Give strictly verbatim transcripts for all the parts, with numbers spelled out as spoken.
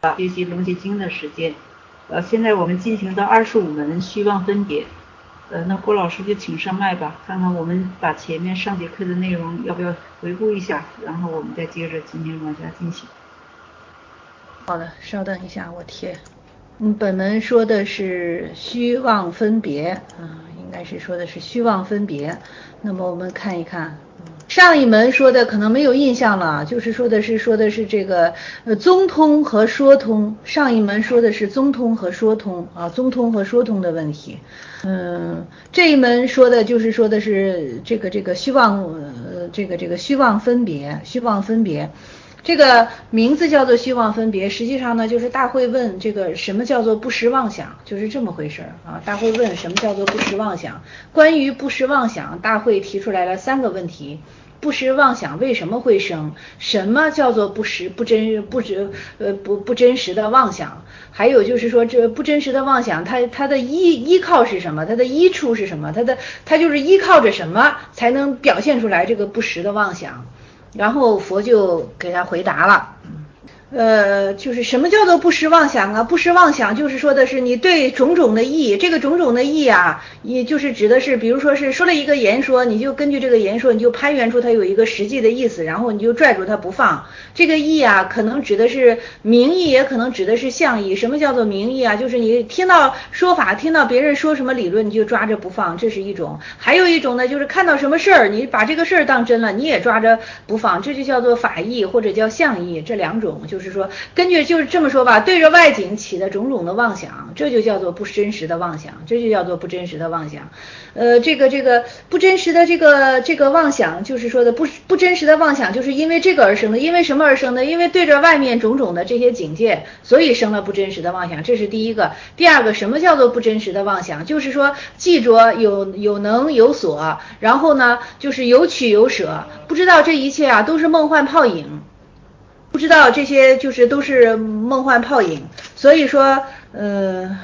学习楞伽经的时间。呃，现在我们进行到二十五门虚妄分别。呃，那郭老师就请上麦吧，看看我们把前面上节课的内容要不要回顾一下，然后我们再接着今天往下进行。 好的，稍等一下，我贴。嗯，本门说的是虚妄分别啊，应该是说的是虚妄分别。那么我们看一看。上一门说的可能没有印象了，就是说的是说的是这个呃宗通和说通。上一门说的是宗通和说通啊，宗通和说通的问题。嗯，这一门说的就是说的是这个这个虚妄呃这个这个虚妄分别，虚妄分别。这个名字叫做虚妄分别，实际上呢就是大会问这个什么叫做不实妄想，就是这么回事啊。大会问什么叫做不实妄想，关于不实妄想，大会提出来了三个问题。不实妄想为什么会生？什么叫做不实不真不真呃不不真实的妄想？还有就是说这不真实的妄想，它它的依依靠是什么？它的依处是什么？它的它就是依靠着什么才能表现出来这个不实的妄想？然后佛就给他回答了。呃，就是什么叫做不实妄想啊？不实妄想就是说的是你对种种的义，这个种种的义啊，也就是指的是，比如说是说了一个言说，你就根据这个言说，你就攀援出它有一个实际的意思，然后你就拽住它不放。这个义啊，可能指的是名义，也可能指的是相义。什么叫做名义啊？就是你听到说法，听到别人说什么理论，你就抓着不放，这是一种。还有一种呢，就是看到什么事儿，你把这个事儿当真了，你也抓着不放，这就叫做法义或者叫相义，这两种就是。就是说，根据就是这么说吧，对着外景起的种种的妄想，这就叫做不真实的妄想，这就叫做不真实的妄想。呃，这个这个不真实的这个这个妄想，就是说的不不真实的妄想，就是因为这个而生的。因为什么而生的？因为对着外面种种的这些境界，所以生了不真实的妄想。这是第一个。第二个，什么叫做不真实的妄想？就是说记着有有能有所，然后呢，就是有取有舍，不知道这一切啊都是梦幻泡影。不知道这些就是都是梦幻泡影，所以说，呃，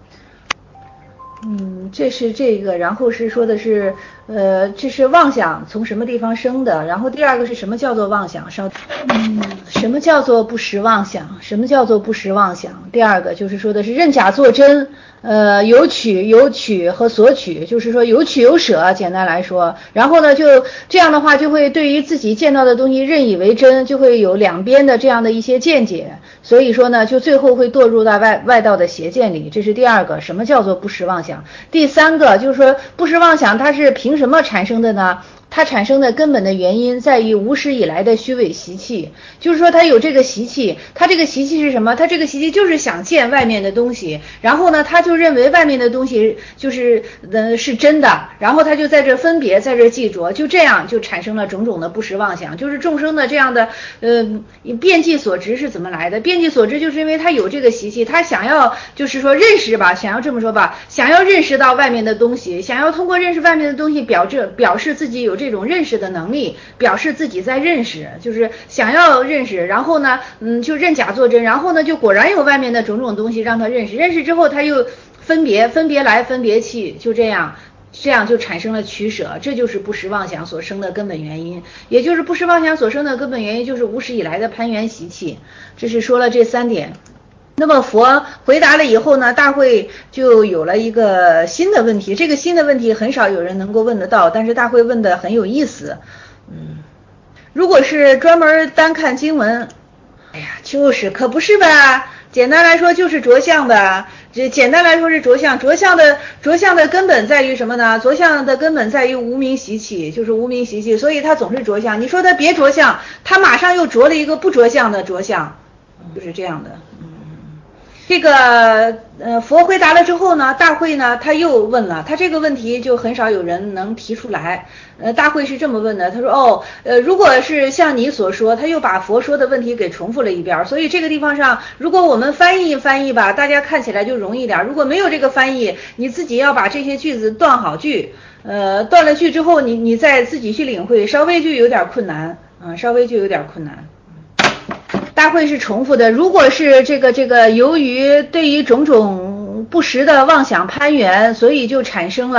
嗯，这是这个，然后是说的是，呃，这是妄想从什么地方生的？然后第二个是什么叫做妄想？稍，嗯，什么叫做不实妄想？什么叫做不实妄想？第二个就是说的是认假作真。呃，有取有取和索取，就是说有取有舍，简单来说，然后呢，就这样的话，就会对于自己见到的东西认以为真，就会有两边的这样的一些见解，所以说呢，就最后会堕入到外外道的邪见里，这是第二个，什么叫做不实妄想？第三个就是说，不实妄想它是凭什么产生的呢？它产生的根本的原因在于无始以来的虚伪习气，就是说它有这个习气，它这个习气是什么？它这个习气就是想见外面的东西，然后呢，他就认为外面的东西就是呃是真的，然后他就在这分别，在这记着，就这样就产生了种种的不实妄想，就是众生的这样的呃遍计所执是怎么来的？遍计所执就是因为他有这个习气，他想要就是说认识吧，想要这么说吧，想要认识到外面的东西，想要通过认识外面的东西表示表示自己有这种认识的能力，表示自己在认识，就是想要认识，然后呢，嗯，就认假作真，然后呢，就果然有外面的种种东西让他认识，认识之后他又分别，分别来，分别去，就这样，这样就产生了取舍，这就是不实妄想所生的根本原因，也就是不实妄想所生的根本原因就是无始以来的攀缘习气，这是说了这三点。那么佛回答了以后呢，大会就有了一个新的问题，这个新的问题很少有人能够问得到，但是大会问的很有意思。嗯，如果是专门单看经文，哎呀，就是可不是吧？简单来说就是着相的，这简单来说是着相，着相的着相的根本在于什么呢？着相的根本在于无明习气，就是无明习气，所以他总是着相。你说他别着相，他马上又着了一个不着相的着相，就是这样的。这个呃，佛回答了之后呢，大会呢他又问了，他这个问题就很少有人能提出来。呃，大会是这么问的，他说哦，呃，如果是像你所说，他又把佛说的问题给重复了一遍，所以这个地方上，如果我们翻译翻译吧，大家看起来就容易点。如果没有这个翻译，你自己要把这些句子断好句，呃，断了句之后，你你再自己去领会，稍微就有点困难，嗯、呃，稍微就有点困难。大会是重复的，如果是这个这个由于对于种种不实的妄想攀缘，所以就产生了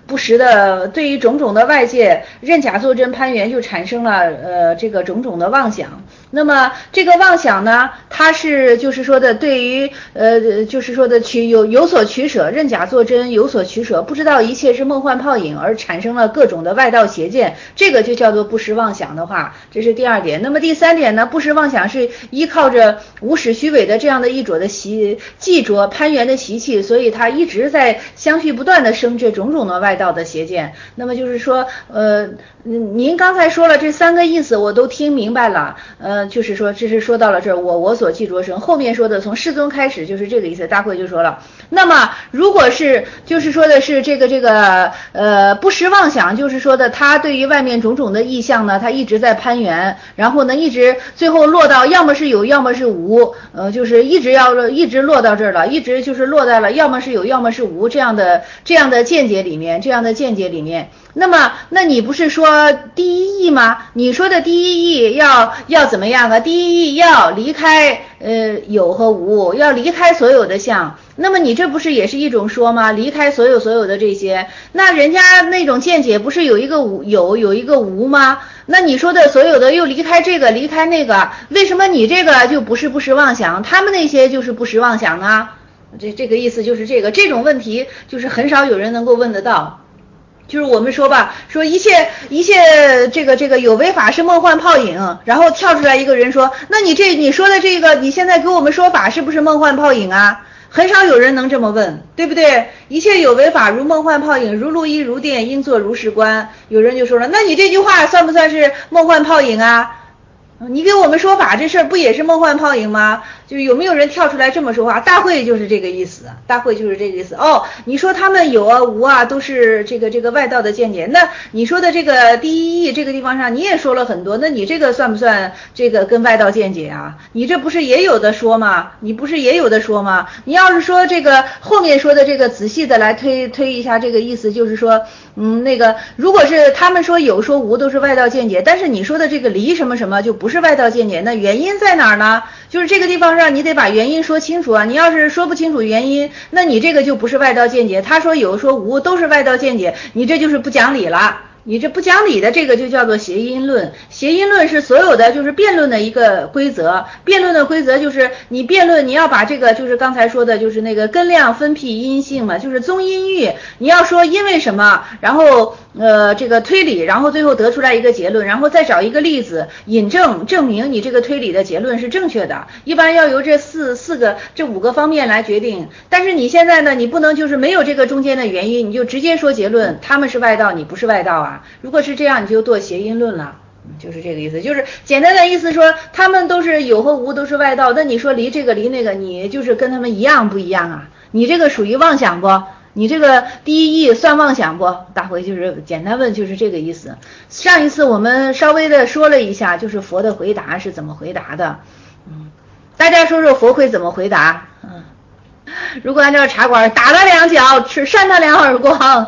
不实的，对于种种的外界认假作真攀缘，就产生了呃这个种种的妄想。那么这个妄想呢，它是就是说的对于呃就是说的取有有所取舍，认假作真有所取舍，不知道一切是梦幻泡影，而产生了各种的外道邪见，这个就叫做不实妄想的话，这是第二点。那么第三点呢，不实妄想是依靠着无始虚伪的这样的一着的习记着攀缘的习气，所以它一直在相续不断的生这种种的外道的邪见。那么就是说呃您刚才说了这三个意思我都听明白了，呃就是说这是说到了这儿，我我所记着生，后面说的从世尊开始就是这个意思。大会就说了，那么如果是就是说的是这个这个呃不实妄想，就是说的他对于外面种种的意象呢，他一直在攀缘，然后呢一直最后落到要么是有要么是无，呃就是一直要一直落到这儿了，一直就是落在了要么是有要么是无这样的这样的见解里面，这样的见解里面。那么那你不是说第一义吗？你说的第一义要要怎么样啊？第一义要离开呃有和无，要离开所有的相。那么你这不是也是一种说吗？离开所有所有的这些，那人家那种见解不是有一个无有有一个无吗？那你说的所有的又离开这个离开那个，为什么你这个就不是不实妄想，他们那些就是不实妄想呢？这这个意思就是这个这种问题就是很少有人能够问得到。就是我们说吧，说一切一切这个这个有为法是梦幻泡影，然后跳出来一个人说，那你这你说的这个你现在给我们说法是不是梦幻泡影啊？很少有人能这么问，对不对？一切有为法如梦幻泡影，如露亦如电，应作如是观。有人就说了，那你这句话算不算是梦幻泡影啊？你给我们说法这事儿不也是梦幻泡影吗？就是有没有人跳出来这么说话？大会就是这个意思，大会就是这个意思。哦，你说他们有啊无啊都是这个这个外道的见解，那你说的这个第一义这个地方上你也说了很多，那你这个算不算这个跟外道见解啊？你这不是也有的说吗？你不是也有的说吗？你要是说这个后面说的这个仔细的来推推一下这个意思，就是说嗯那个如果是他们说有说无都是外道见解，但是你说的这个离什么什么就不是外道见解，那原因在哪儿呢？就是这个地方上你得把原因说清楚啊，你要是说不清楚原因，那你这个就不是外道见解，他说有说无都是外道见解，你这就是不讲理了。你这不讲理的这个就叫做谐音论，谐音论是所有的就是辩论的一个规则，辩论的规则就是你辩论你要把这个就是刚才说的就是那个根量分辟因性嘛，就是宗因喻，你要说因为什么，然后呃这个推理，然后最后得出来一个结论，然后再找一个例子引证证明你这个推理的结论是正确的，一般要由这四四个这五个方面来决定，但是你现在呢你不能就是没有这个中间的原因你就直接说结论他们是外道你不是外道啊，如果是这样你就堕谐音论了，就是这个意思，就是简单的意思说他们都是有和无都是外道，那你说离这个离那个你就是跟他们一样不一样啊，你这个属于妄想不，你这个第一义算妄想不，大回就是简单问就是这个意思。上一次我们稍微的说了一下就是佛的回答是怎么回答的，嗯，大家说说佛会怎么回答。嗯，如果按照茶馆打他两脚吃扇他两耳光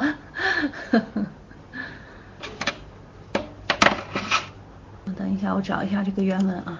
等一下我找一下这个原文啊。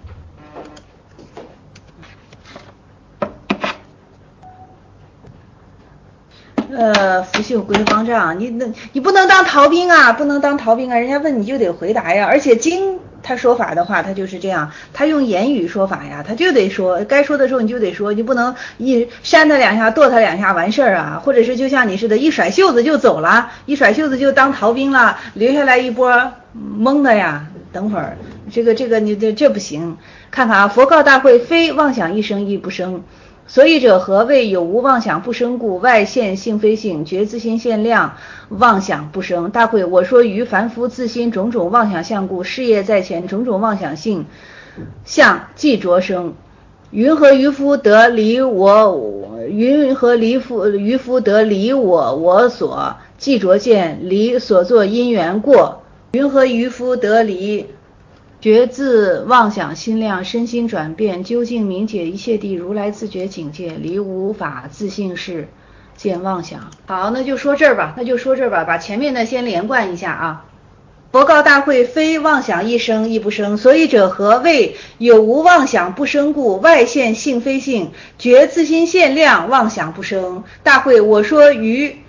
呃，福秀归方丈，你那你不能当逃兵啊，不能当逃兵啊，人家问你就得回答呀。而且经他说法的话，他就是这样，他用言语说法呀，他就得说，该说的时候你就得说，你不能一扇他两下，跺他两下完事儿啊，或者是就像你似的，一甩袖子就走了，一甩袖子就当逃兵了，留下来一波懵的呀。等会儿，这个这个你这这不行，看看啊，佛告大会，非妄想一生亦不生。所以者何谓有无妄想不生故？外现性非性，觉自心限量，妄想不生。大会，我说于凡夫自心种种妄想相故，事业在前，种种妄想性相即着生。云何渔夫得离我？云何离夫渔夫得离我我所即着见，离所作因缘过？云何渔夫得离觉自妄想心量，身心转变，究竟明解一切地如来自觉境界，离无法自性事，见妄想。好，那就说这儿吧，那就说这儿吧，把前面的先连贯一下啊。佛告大会，非妄想一生亦不生，所以者何谓有无妄想不生故？外现性非性，觉自心限量，妄想不生。大会，我说于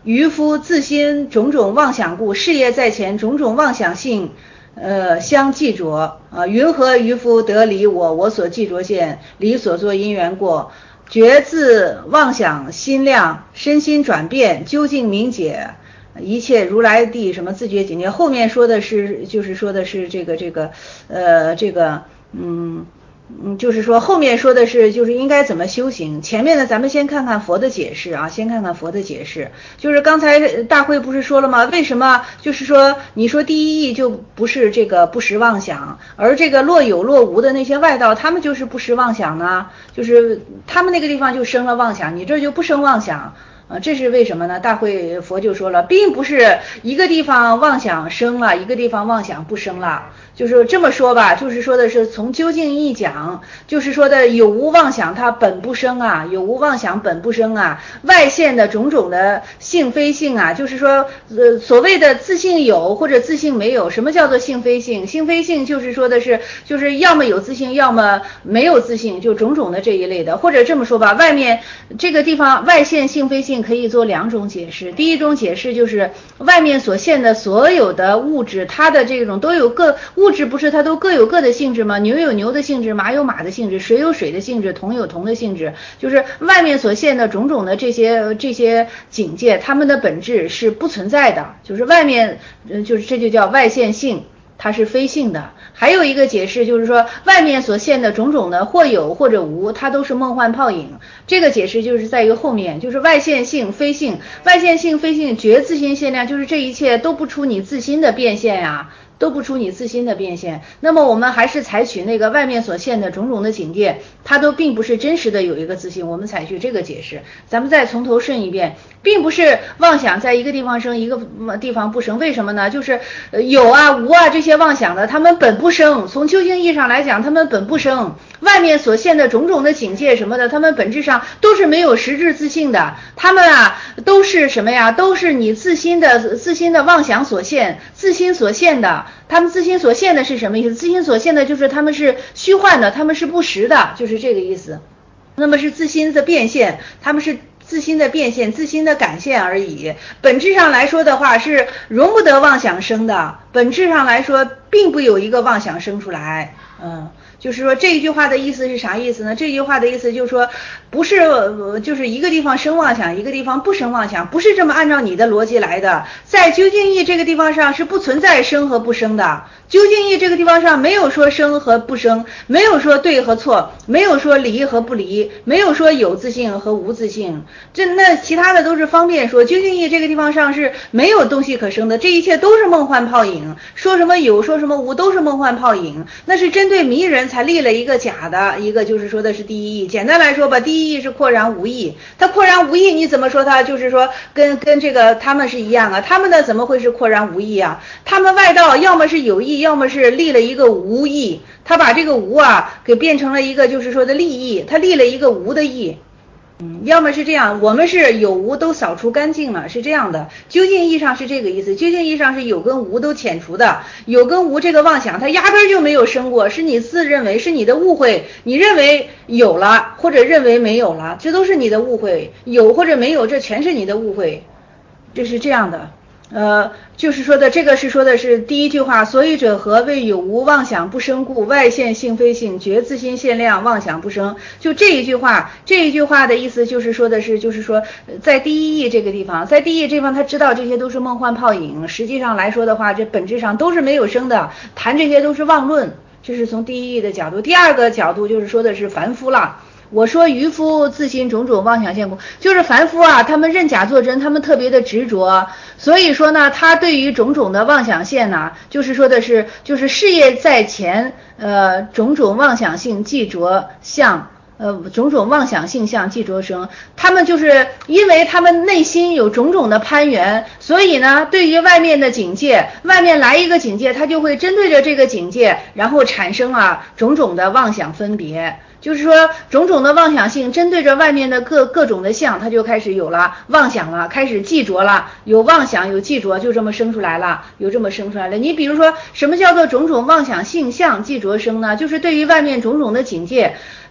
渔夫自心种种妄想故，事业在前，种种妄想性呃相继着啊，云何渔夫得离我，我所继着见，离所作因缘过，觉自妄想心量，身心转变，究竟明解，一切如来地什么自觉境界。后面说的是就是说的是这个这个呃这个嗯嗯，就是说后面说的是就是应该怎么修行，前面呢咱们先看看佛的解释啊，先看看佛的解释。就是刚才大会不是说了吗？为什么就是说你说第一义就不是这个不实妄想，而这个若有若无的那些外道他们就是不实妄想呢？就是他们那个地方就生了妄想，你这就不生妄想。啊，这是为什么呢？大会佛就说了，并不是一个地方妄想生了，一个地方妄想不生了，就是这么说吧，就是说的是从究竟义讲，就是说的有无妄想它本不生啊，有无妄想本不生啊，外现的种种的性非性啊，就是说呃所谓的自性有或者自性没有，什么叫做性非性？性非性就是说的是就是要么有自性，要么没有自性，就种种的这一类的，或者这么说吧，外面这个地方外现性非性可以做两种解释。第一种解释就是外面所现的所有的物质，它的这种都有各物质不是它都各有各的性质吗？牛有牛的性质，马有马的性质，水有水的性质，铜有铜的性质，就是外面所现的种种的这些这些境界，它们的本质是不存在的，就是外面就是这就叫外现性，它是非性的。还有一个解释就是说外面所现的种种的或有或者无，它都是梦幻泡影。这个解释就是在于后面，就是外现性非性，外现性非性觉自心现量，就是这一切都不出你自心的变现呀、啊都不出你自心的变现。那么我们还是采取那个外面所现的种种的境界，它都并不是真实的有一个自心，我们采取这个解释。咱们再从头顺一遍，并不是妄想在一个地方生，一个地方不生。为什么呢？就是有啊无啊这些妄想的，他们本不生，从究竟意义上来讲，他们本不生。外面所现的种种的境界什么的，他们本质上都是没有实质自性的，他们啊都是什么呀？都是你自心的自心的妄想所现，自心所现的。他们自心所现的是什么意思？自心所现的就是他们是虚幻的，他们是不实的，就是这个意思。那么是自心的变现，他们是自心的变现，自心的感现而已。本质上来说的话是容不得妄想生的，本质上来说并不有一个妄想生出来。嗯，就是说这一句话的意思是啥意思呢？这句话的意思就是说不是就是一个地方生妄想，一个地方不生妄想，不是这么按照你的逻辑来的。在究竟义这个地方上是不存在生和不生的，究竟义这个地方上没有说生和不生，没有说对和错，没有说离和不离，没有说有自性和无自性，这那其他的都是方便说。究竟义这个地方上是没有东西可生的，这一切都是梦幻泡影，说什么有说什么无都是梦幻泡影，那是针对迷人才立了一个假的，一个就是说的是第一义。简单来说吧，第一义是廓然无义，它廓然无义，你怎么说它就是说跟跟这个他们是一样啊？他们的怎么会是廓然无义啊？他们外道要么是有义，要么是立了一个无义，他把这个无啊给变成了一个就是说的利益，他立了一个无的义。嗯，要么是这样，我们是有无都扫除干净了，是这样的。究竟意义上是这个意思，究竟意义上是有跟无都遣除的。有跟无这个妄想，它压根就没有生过，是你自认为，是你的误会，你认为有了或者认为没有了，这都是你的误会，有或者没有，这全是你的误会，这是这样的。呃，就是说的这个是说的是第一句话，所以者何谓有无妄想不生故，外现性非性，觉自心现量，妄想不生。就这一句话，这一句话的意思就是说的是，就是说在第一义这个地方，在第一义这地方他知道这些都是梦幻泡影，实际上来说的话，这本质上都是没有生的，谈这些都是妄论，这是从第一义的角度。第二个角度就是说的是凡夫了。我说渔夫自心种种妄想现故，就是凡夫啊，他们认假作真，他们特别的执着，所以说呢，他对于种种的妄想现呢，就是说的是，就是事业在前，呃，种种妄想性既着相。呃，种种妄想性相既着生，他们就是因为他们内心有种种的攀缘，所以呢，对于外面的境界，外面来一个境界，他就会针对着这个境界，然后产生啊种种的妄想分别。就是说种种的妄想性针对着外面的各各种的相，它就开始有了妄想了，开始记着了，有妄想有记着，就这么生出来了，有这么生出来了。你比如说什么叫做种种妄想性相记着生呢？就是对于外面种种的境界，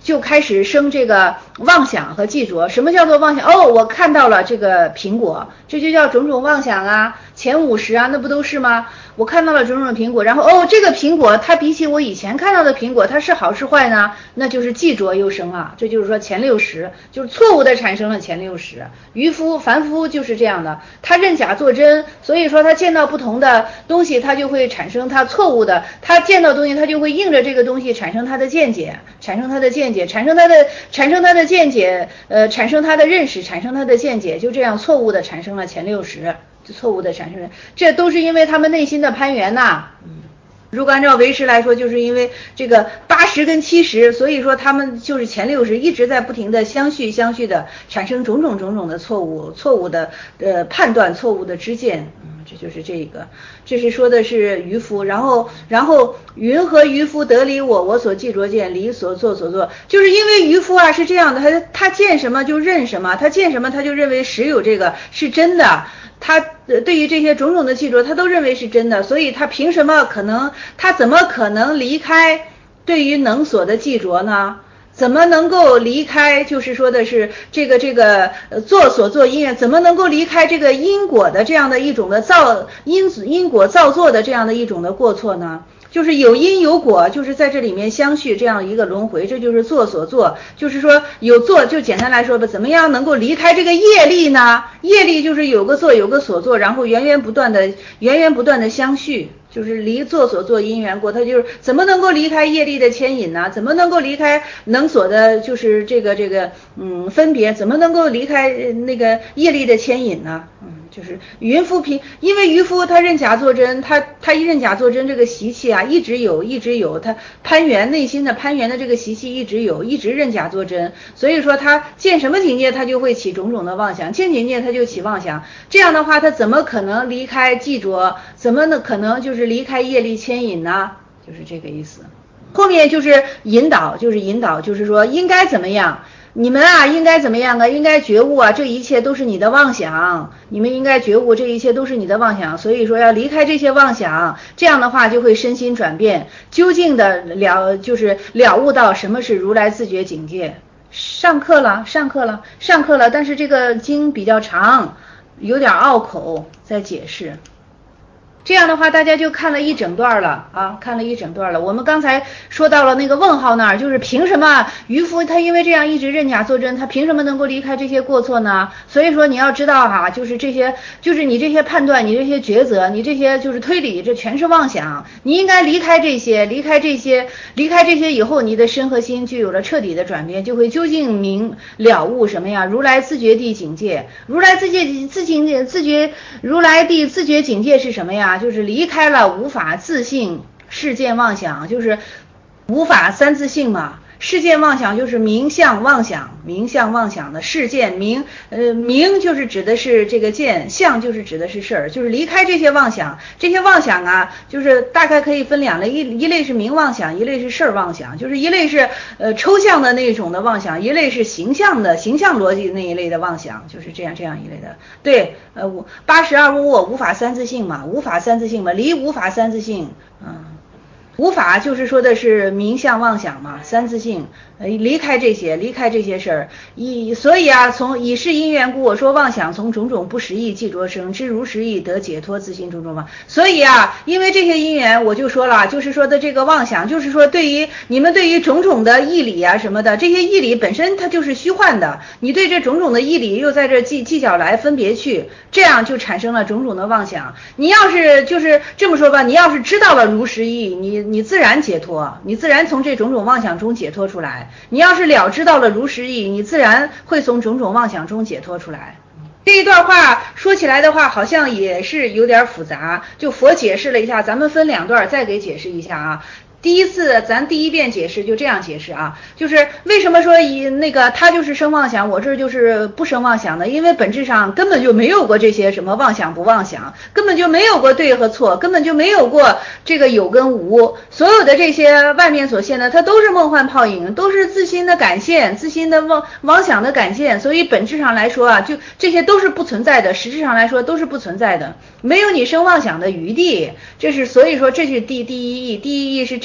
就开始生这个妄想和记着。什么叫做妄想？哦，我看到了这个苹果，这就叫种种妄想啊，前五十啊，那不都是吗？我看到了种种苹果，然后哦，这个苹果它比起我以前看到的苹果，它是好是坏呢？那就是记着又生了，这就是说前六十就是错误的产生了前六十。渔夫凡夫就是这样的，他认假作真，所以说他见到不同的东西，他就会产生他错误的，他见到东西他就会应着这个东西产生他的见解，产生他的见解，产生他的产生他的见解，呃，产生他的认识，产生他的见解，就这样错误的产生了前六十。错误的产生，这都是因为他们内心的攀缘呐。嗯，如果按照唯识来说，就是因为这个八十跟七十，所以说他们就是前六十一直在不停的相续相续的产生种种种种的错误，错误的呃判断，错误的知见。嗯，这就是这个，这是说的是渔夫，然后然后云何渔夫得离我，我所记着见，离所作所作，就是因为渔夫啊是这样的，他他见什么就认什么，他见什么他就认为实有这个是真的。他对于这些种种的记着，他都认为是真的，所以他凭什么可能，他怎么可能离开对于能所的记着呢？怎么能够离开？就是说的是这个这个呃做所作因缘，怎么能够离开这个因果的这样的一种的造因因果造作的这样的一种的过错呢？就是有因有果，就是在这里面相续这样一个轮回，这就是做所作，就是说有做，就简单来说吧，怎么样能够离开这个业力呢？业力就是有个做有个所作，然后源源不断的源源不断的相续，就是离做所作因缘果，它就是怎么能够离开业力的牵引呢？怎么能够离开能所的，就是这个这个嗯分别，怎么能够离开那个业力的牵引呢？嗯。就是云夫凭，因为渔夫他认假作真，他他一认假作真这个习气啊，一直有，一直有，他攀缘内心的攀缘的这个习气一直有，一直认假作真，所以说他见什么境界他就会起种种的妄想，见境界他就起妄想，这样的话他怎么可能离开记着，怎么呢可能就是离开业力牵引呢？就是这个意思。后面就是引导，就是引导，就是说应该怎么样。你们啊，应该怎么样啊？应该觉悟啊，这一切都是你的妄想。你们应该觉悟，这一切都是你的妄想。所以说要离开这些妄想，这样的话就会身心转变，究竟的了，就是了悟到什么是如来自觉境界。上课了，上课了，上课了。但是这个经比较长，有点拗口，在解释。这样的话大家就看了一整段了啊，看了一整段了。我们刚才说到了那个问号那儿，就是凭什么渔夫他因为这样一直认假作真，他凭什么能够离开这些过错呢？所以说你要知道哈，就是这些，就是你这些判断，你这些抉择，你这些就是推理，这全是妄想。你应该离开这些，离开这些，离开这些以后，你的身和心具有了彻底的转变，就会究竟明了悟什么呀？如来自觉地境界，如来自觉自境界自觉如来地自觉境界是什么呀？就是离开了无法自性世见妄想，就是无法三自性嘛。世见妄想就是名相妄想，名相妄想的世见名，呃，名就是指的是这个见，相就是指的是事儿，就是离开这些妄想，这些妄想啊，就是大概可以分两类，一一类是名妄想，一类是事儿妄想，就是一类是呃抽象的那种的妄想，一类是形象的形象逻辑那一类的妄想，就是这样这样一类的。对，呃，八十二无我无法三自性嘛，无法三自性嘛，离无法三自性，嗯。无法就是说的是名相妄想嘛，三自性，呃，离开这些，离开这些事儿，以所以啊，从以是因缘故，我说妄想从种种不实意即着生，知如实意得解脱自心种种妄。所以啊，因为这些因缘，我就说了，就是说的这个妄想，就是说对于你们对于种种的义理啊什么的，这些义理本身它就是虚幻的，你对这种种的义理又在这计计较来分别去，这样就产生了种种的妄想。你要是就是这么说吧，你要是知道了如实意，你你自然解脱，你自然从这种种妄想中解脱出来。你要是了知到了如实意，你自然会从种种妄想中解脱出来。这一段话说起来的话，好像也是有点复杂，就佛解释了一下，咱们分两段再给解释一下啊。第一次咱第一遍解释就这样解释啊，就是为什么说以那个他就是生妄想，我这就是不生妄想的，因为本质上根本就没有过这些什么妄想不妄想，根本就没有过对和错，根本就没有过这个有跟无，所有的这些外面所现的它都是梦幻泡影，都是自心的感现，自心的妄妄想的感现，所以本质上来说啊，就这些都是不存在的，实质上来说都是不存在的，没有你生妄想的余地。这是所以说这是第第一义，第一义是这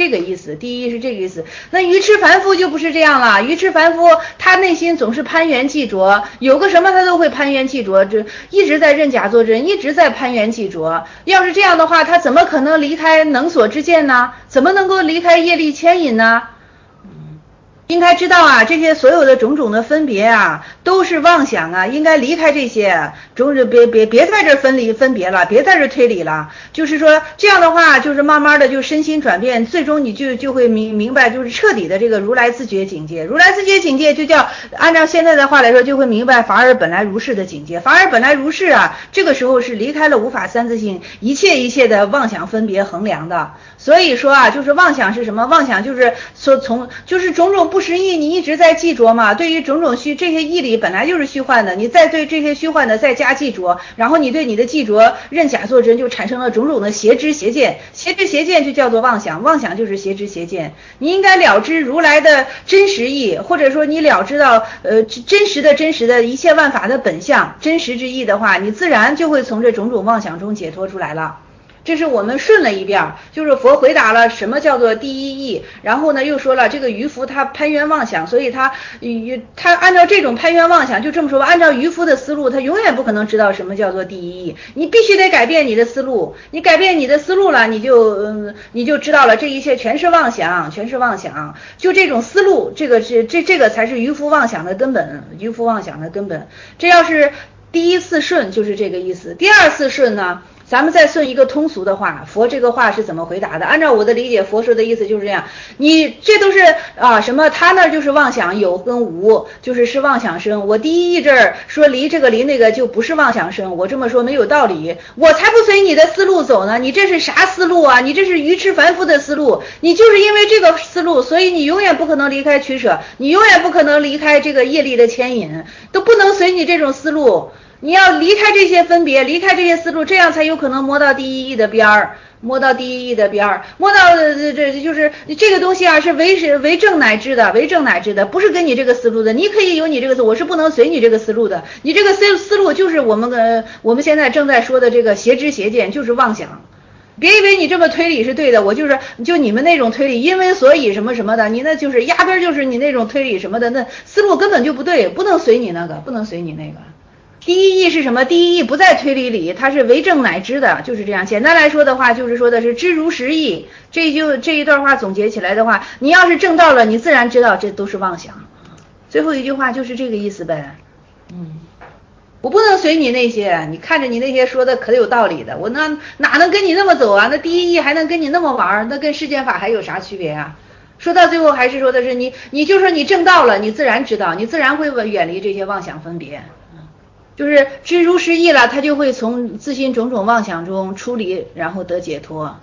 这个意思，第一义是这个意思。那愚痴凡夫就不是这样了，愚痴凡夫他内心总是攀缘记着，有个什么他都会攀缘记着，这一直在认假作真，一直在攀缘记着。要是这样的话，他怎么可能离开能所之见呢？怎么能够离开业力牵引呢？应该知道啊，这些所有的种种的分别啊，都是妄想啊，应该离开这些种种，别别别在这分离分别了，别在这推理了。就是说这样的话，就是慢慢的就身心转变，最终你就就会明明白，就是彻底的这个如来自觉境界。如来自觉境界就叫按照现在的话来说，就会明白法尔本来如是的境界。法尔本来如是啊，这个时候是离开了无法三自性一切一切的妄想分别衡量的。所以说啊，就是妄想是什么？妄想就是说从就是种种不实意，你一直在记着嘛。对于种种虚这些义理本来就是虚幻的，你再对这些虚幻的再加记着，然后你对你的记着认假作真，就产生了种种的邪知邪见。邪知邪见就叫做妄想，妄想就是邪知邪见。你应该了知如来的真实义，或者说你了知到呃真实的真实的一切万法的本相真实之意的话，你自然就会从这种种妄想中解脱出来了。这是我们顺了一遍，就是佛回答了什么叫做第一义，然后呢又说了这个渔夫他攀缘妄想，所以他他按照这种攀缘妄想，就这么说吧，按照渔夫的思路，他永远不可能知道什么叫做第一义。你必须得改变你的思路，你改变你的思路了，你就嗯你就知道了这一切全是妄想，全是妄想。就这种思路，这个是这这个才是渔夫妄想的根本，渔夫妄想的根本。这要是第一次顺就是这个意思，第二次顺呢？咱们再顺一个通俗的话，佛这个话是怎么回答的？按照我的理解，佛说的意思就是这样，你这都是啊什么？他那就是妄想，有跟无，就是是妄想生。我第一义这儿说离这个离那个就不是妄想生，我这么说没有道理，我才不随你的思路走呢。你这是啥思路啊？你这是愚痴凡夫的思路，你就是因为这个思路，所以你永远不可能离开取舍，你永远不可能离开这个业力的牵引，都不能随你这种思路。你要离开这些分别，离开这些思路，这样才有可能摸到第一义的边儿，摸到第一义的边儿，摸到这这就是这个东西啊，是为是为正乃知的，为正乃知的，不是跟你这个思路的。你可以有你这个思路，我是不能随你这个思路的。你这个思思路就是我们的我们现在正在说的这个邪知邪见，就是妄想。别以为你这么推理是对的，我就是就你们那种推理，因为所以什么什么的，你那就是压根就是你那种推理什么的，那思路根本就不对，不能随你那个，不能随你那个。第一义是什么？第一义不在推理里，它是为正乃知的，就是这样。简单来说的话，就是说的是知如实义。这就这一段话总结起来的话，你要是正到了，你自然知道这都是妄想。最后一句话就是这个意思呗。嗯，我不能随你那些，你看着你那些说的可有道理的，我那哪能跟你那么走啊？那第一义还能跟你那么玩，那跟世间法还有啥区别啊？说到最后还是说的是你，你就说你正到了，你自然知道，你自然会远离这些妄想分别。就是知如实义了，他就会从自心种种妄想中出离，然后得解脱。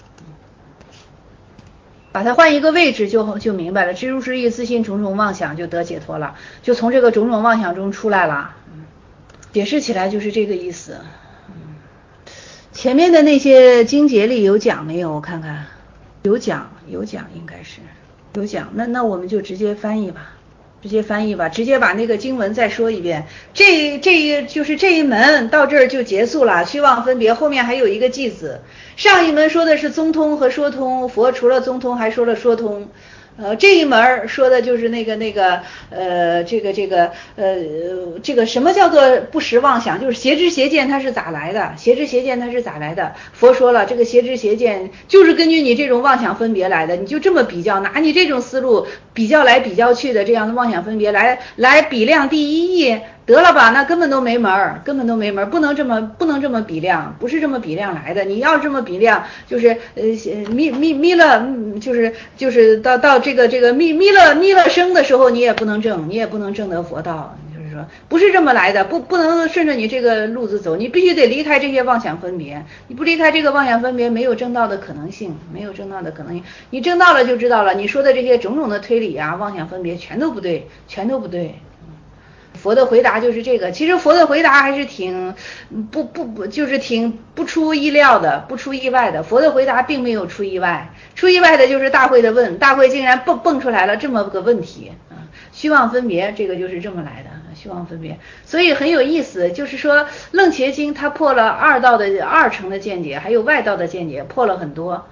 把它换一个位置就就明白了，知如实义，自心种种妄想就得解脱了，就从这个种种妄想中出来了。解释起来就是这个意思。前面的那些经节里有讲没有？我看看，有讲有讲，应该是有讲。那那我们就直接翻译吧。直接翻译吧，直接把那个经文再说一遍。这这一就是这一门到这儿就结束了，虚妄分别后面还有一个偈子。上一门说的是宗通和说通，佛除了宗通还说了说通。呃，这一门说的就是那个那个呃，这个这个呃，这个什么叫做不实妄想？就是邪知邪见，它是咋来的？邪知邪见它是咋来的？佛说了，这个邪知邪见就是根据你这种妄想分别来的。你就这么比较，拿你这种思路比较来比较去的这样的妄想分别来来比量第一义，得了吧？那根本都没门儿，根本都没门儿，不能这么不能这么比量，不是这么比量来的。你要这么比量，就是呃弥弥弥勒，就是就是到到这个这个弥弥勒弥勒生的时候，你也不能证，你也不能证得佛道。就是说，不是这么来的，不不能顺着你这个路子走，你必须得离开这些妄想分别。你不离开这个妄想分别，没有证道的可能性，没有证道的可能性。你证道了就知道了，你说的这些种种的推理啊，妄想分别全都不对，全都不对。佛的回答就是这个，其实佛的回答还是挺不不不，就是挺不出意料的，不出意外的。佛的回答并没有出意外，出意外的就是大会的问，大会竟然蹦蹦出来了这么个问题啊，虚妄分别，这个就是这么来的，虚妄分别。所以很有意思，就是说楞伽经它破了二道的二乘的见解，还有外道的见解，破了很多。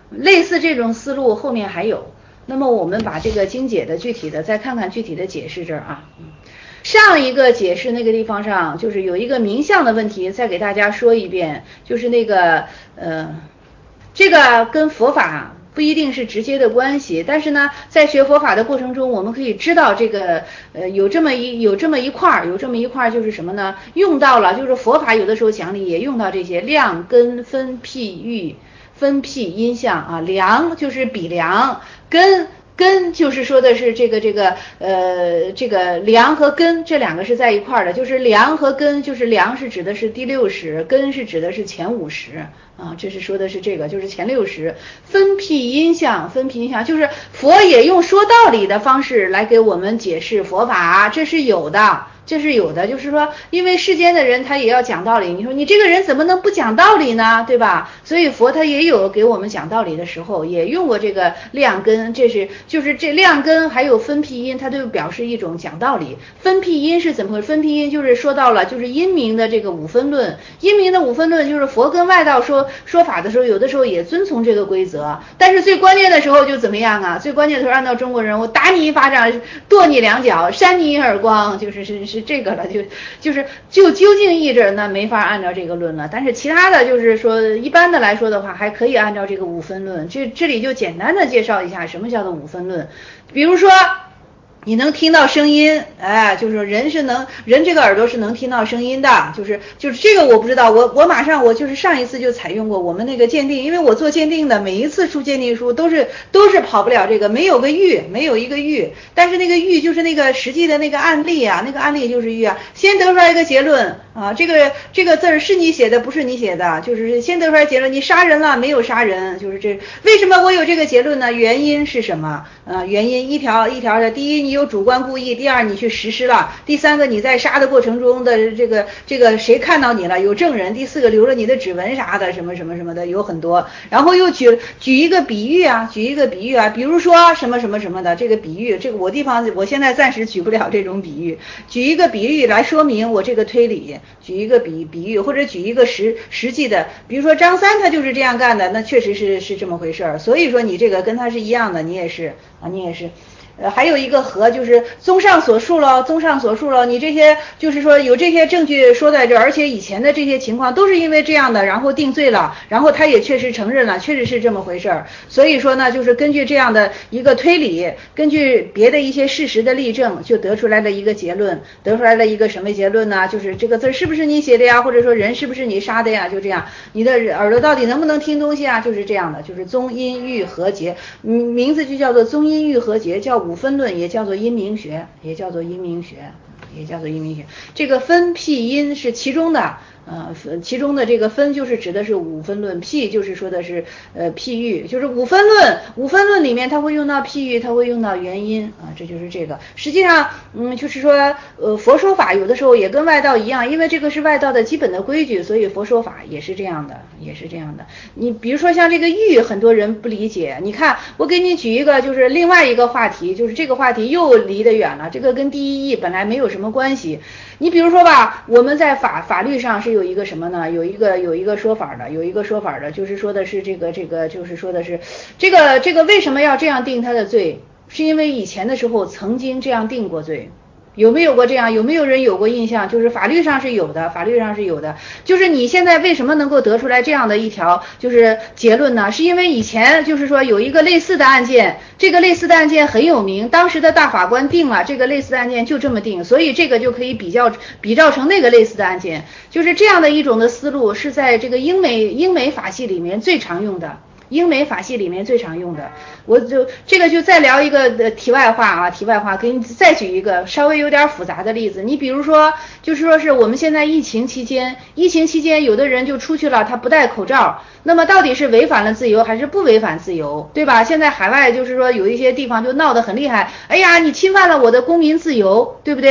类似这种思路后面还有。那么我们把这个经解的具体的再看看具体的解释这儿啊。上一个解释那个地方上就是有一个名相的问题，再给大家说一遍，就是那个呃，这个跟佛法不一定是直接的关系，但是呢，在学佛法的过程中，我们可以知道这个呃有这么一有这么一块儿，有这么一块儿就是什么呢？用到了，就是佛法有的时候讲理也用到这些量根分譬喻分譬因相啊，量就是比量，根。根就是说的是这个这个呃这个量和根这两个是在一块儿的，就是量和根，就是量是指的是第六识，根是指的是前五识啊，这是说的是这个，就是前六识。分譬因相，分譬因相就是佛也用说道理的方式来给我们解释佛法，这是有的。这是有的，就是说，因为世间的人他也要讲道理，你说你这个人怎么能不讲道理呢？对吧？所以佛他也有给我们讲道理的时候，也用过这个量根，这是就是这量根还有分譬因，它都表示一种讲道理。分譬因是怎么回事？分譬因就是说到了就是因明的这个五分论，因明的五分论就是佛跟外道说说法的时候，有的时候也遵从这个规则，但是最关键的时候就怎么样啊？最关键的时候按照中国人，我打你一巴掌，跺你两脚，扇你一耳光，就是是是。这个了就就是就究竟意志那没法按照这个论了，但是其他的就是说一般的来说的话还可以按照这个五分论。这这里就简单的介绍一下什么叫做五分论，比如说你能听到声音，哎，就是人是能人这个耳朵是能听到声音的，就是就是这个我不知道，我我马上我就是上一次就采用过我们那个鉴定，因为我做鉴定的每一次出鉴定书都是都是跑不了这个，没有个玉，没有一个玉，但是那个玉就是那个实际的那个案例啊，那个案例就是玉啊，先得出来一个结论啊，这个这个字儿是你写的不是你写的，就是先得出来结论，你杀人了没有杀人，就是这为什么我有这个结论呢？原因是什么？呃，原因一条一条的，第一你有主观故意，第二你去实施了，第三个你在杀的过程中的这个这个谁看到你了，有证人，第四个留了你的指纹啥的，什么什么什么的有很多，然后又举举一个比喻啊，举一个比喻啊，比如说什么什么什么的这个比喻，这个我地方我现在暂时举不了这种比喻，举一个比喻来说明我这个推理，举一个比比喻或者举一个实实际的，比如说张三他就是这样干的，那确实是是这么回事儿，所以说你这个跟他是一样的，你也是啊，你也是。呃，还有一个和就是综上所述了，综上所述了，你这些就是说有这些证据说在这，而且以前的这些情况都是因为这样的，然后定罪了，然后他也确实承认了，确实是这么回事儿。所以说呢，就是根据这样的一个推理，根据别的一些事实的例证，就得出来了一个结论，得出来了一个什么结论呢？就是这个字是不是你写的呀？或者说人是不是你杀的呀？就这样，你的耳朵到底能不能听东西啊？就是这样的，就是宗因喻和结，嗯，名字就叫做宗因喻和结，叫五分论，也叫做因明学，也叫做因明学，也叫做因明学。这个分譬因是其中的，呃，其中的这个分就是指的是五分论，譬就是说的是呃譬喻，就是五分论，五分论里面它会用到譬喻，它会用到原因啊，这就是这个。实际上，嗯，就是说，呃，佛说法有的时候也跟外道一样，因为这个是外道的基本的规矩，所以佛说法也是这样的，也是这样的。你比如说像这个喻，很多人不理解。你看，我给你举一个，就是另外一个话题，就是这个话题又离得远了，这个跟第一义本来没有什么关系。你比如说吧，我们在法法律上是有一个什么呢？有一个有一个说法的，有一个说法的，就是说的是这个这个，就是说的是这个这个为什么要这样定他的罪？是因为以前的时候曾经这样定过罪。有没有过这样？有没有人有过印象？就是法律上是有的，法律上是有的。就是你现在为什么能够得出来这样的一条就是结论呢？是因为以前就是说有一个类似的案件，这个类似的案件很有名，当时的大法官定了这个类似的案件就这么定，所以这个就可以比较比照成那个类似的案件。就是这样的一种的思路是在这个英美英美法系里面最常用的。英美法系里面最常用的，我就这个就再聊一个呃题外话啊，题外话给你再举一个稍微有点复杂的例子。你比如说，就是说是我们现在疫情期间，疫情期间有的人就出去了，他不戴口罩，那么到底是违反了自由还是不违反自由，对吧？现在海外就是说有一些地方就闹得很厉害，哎呀，你侵犯了我的公民自由，对不对？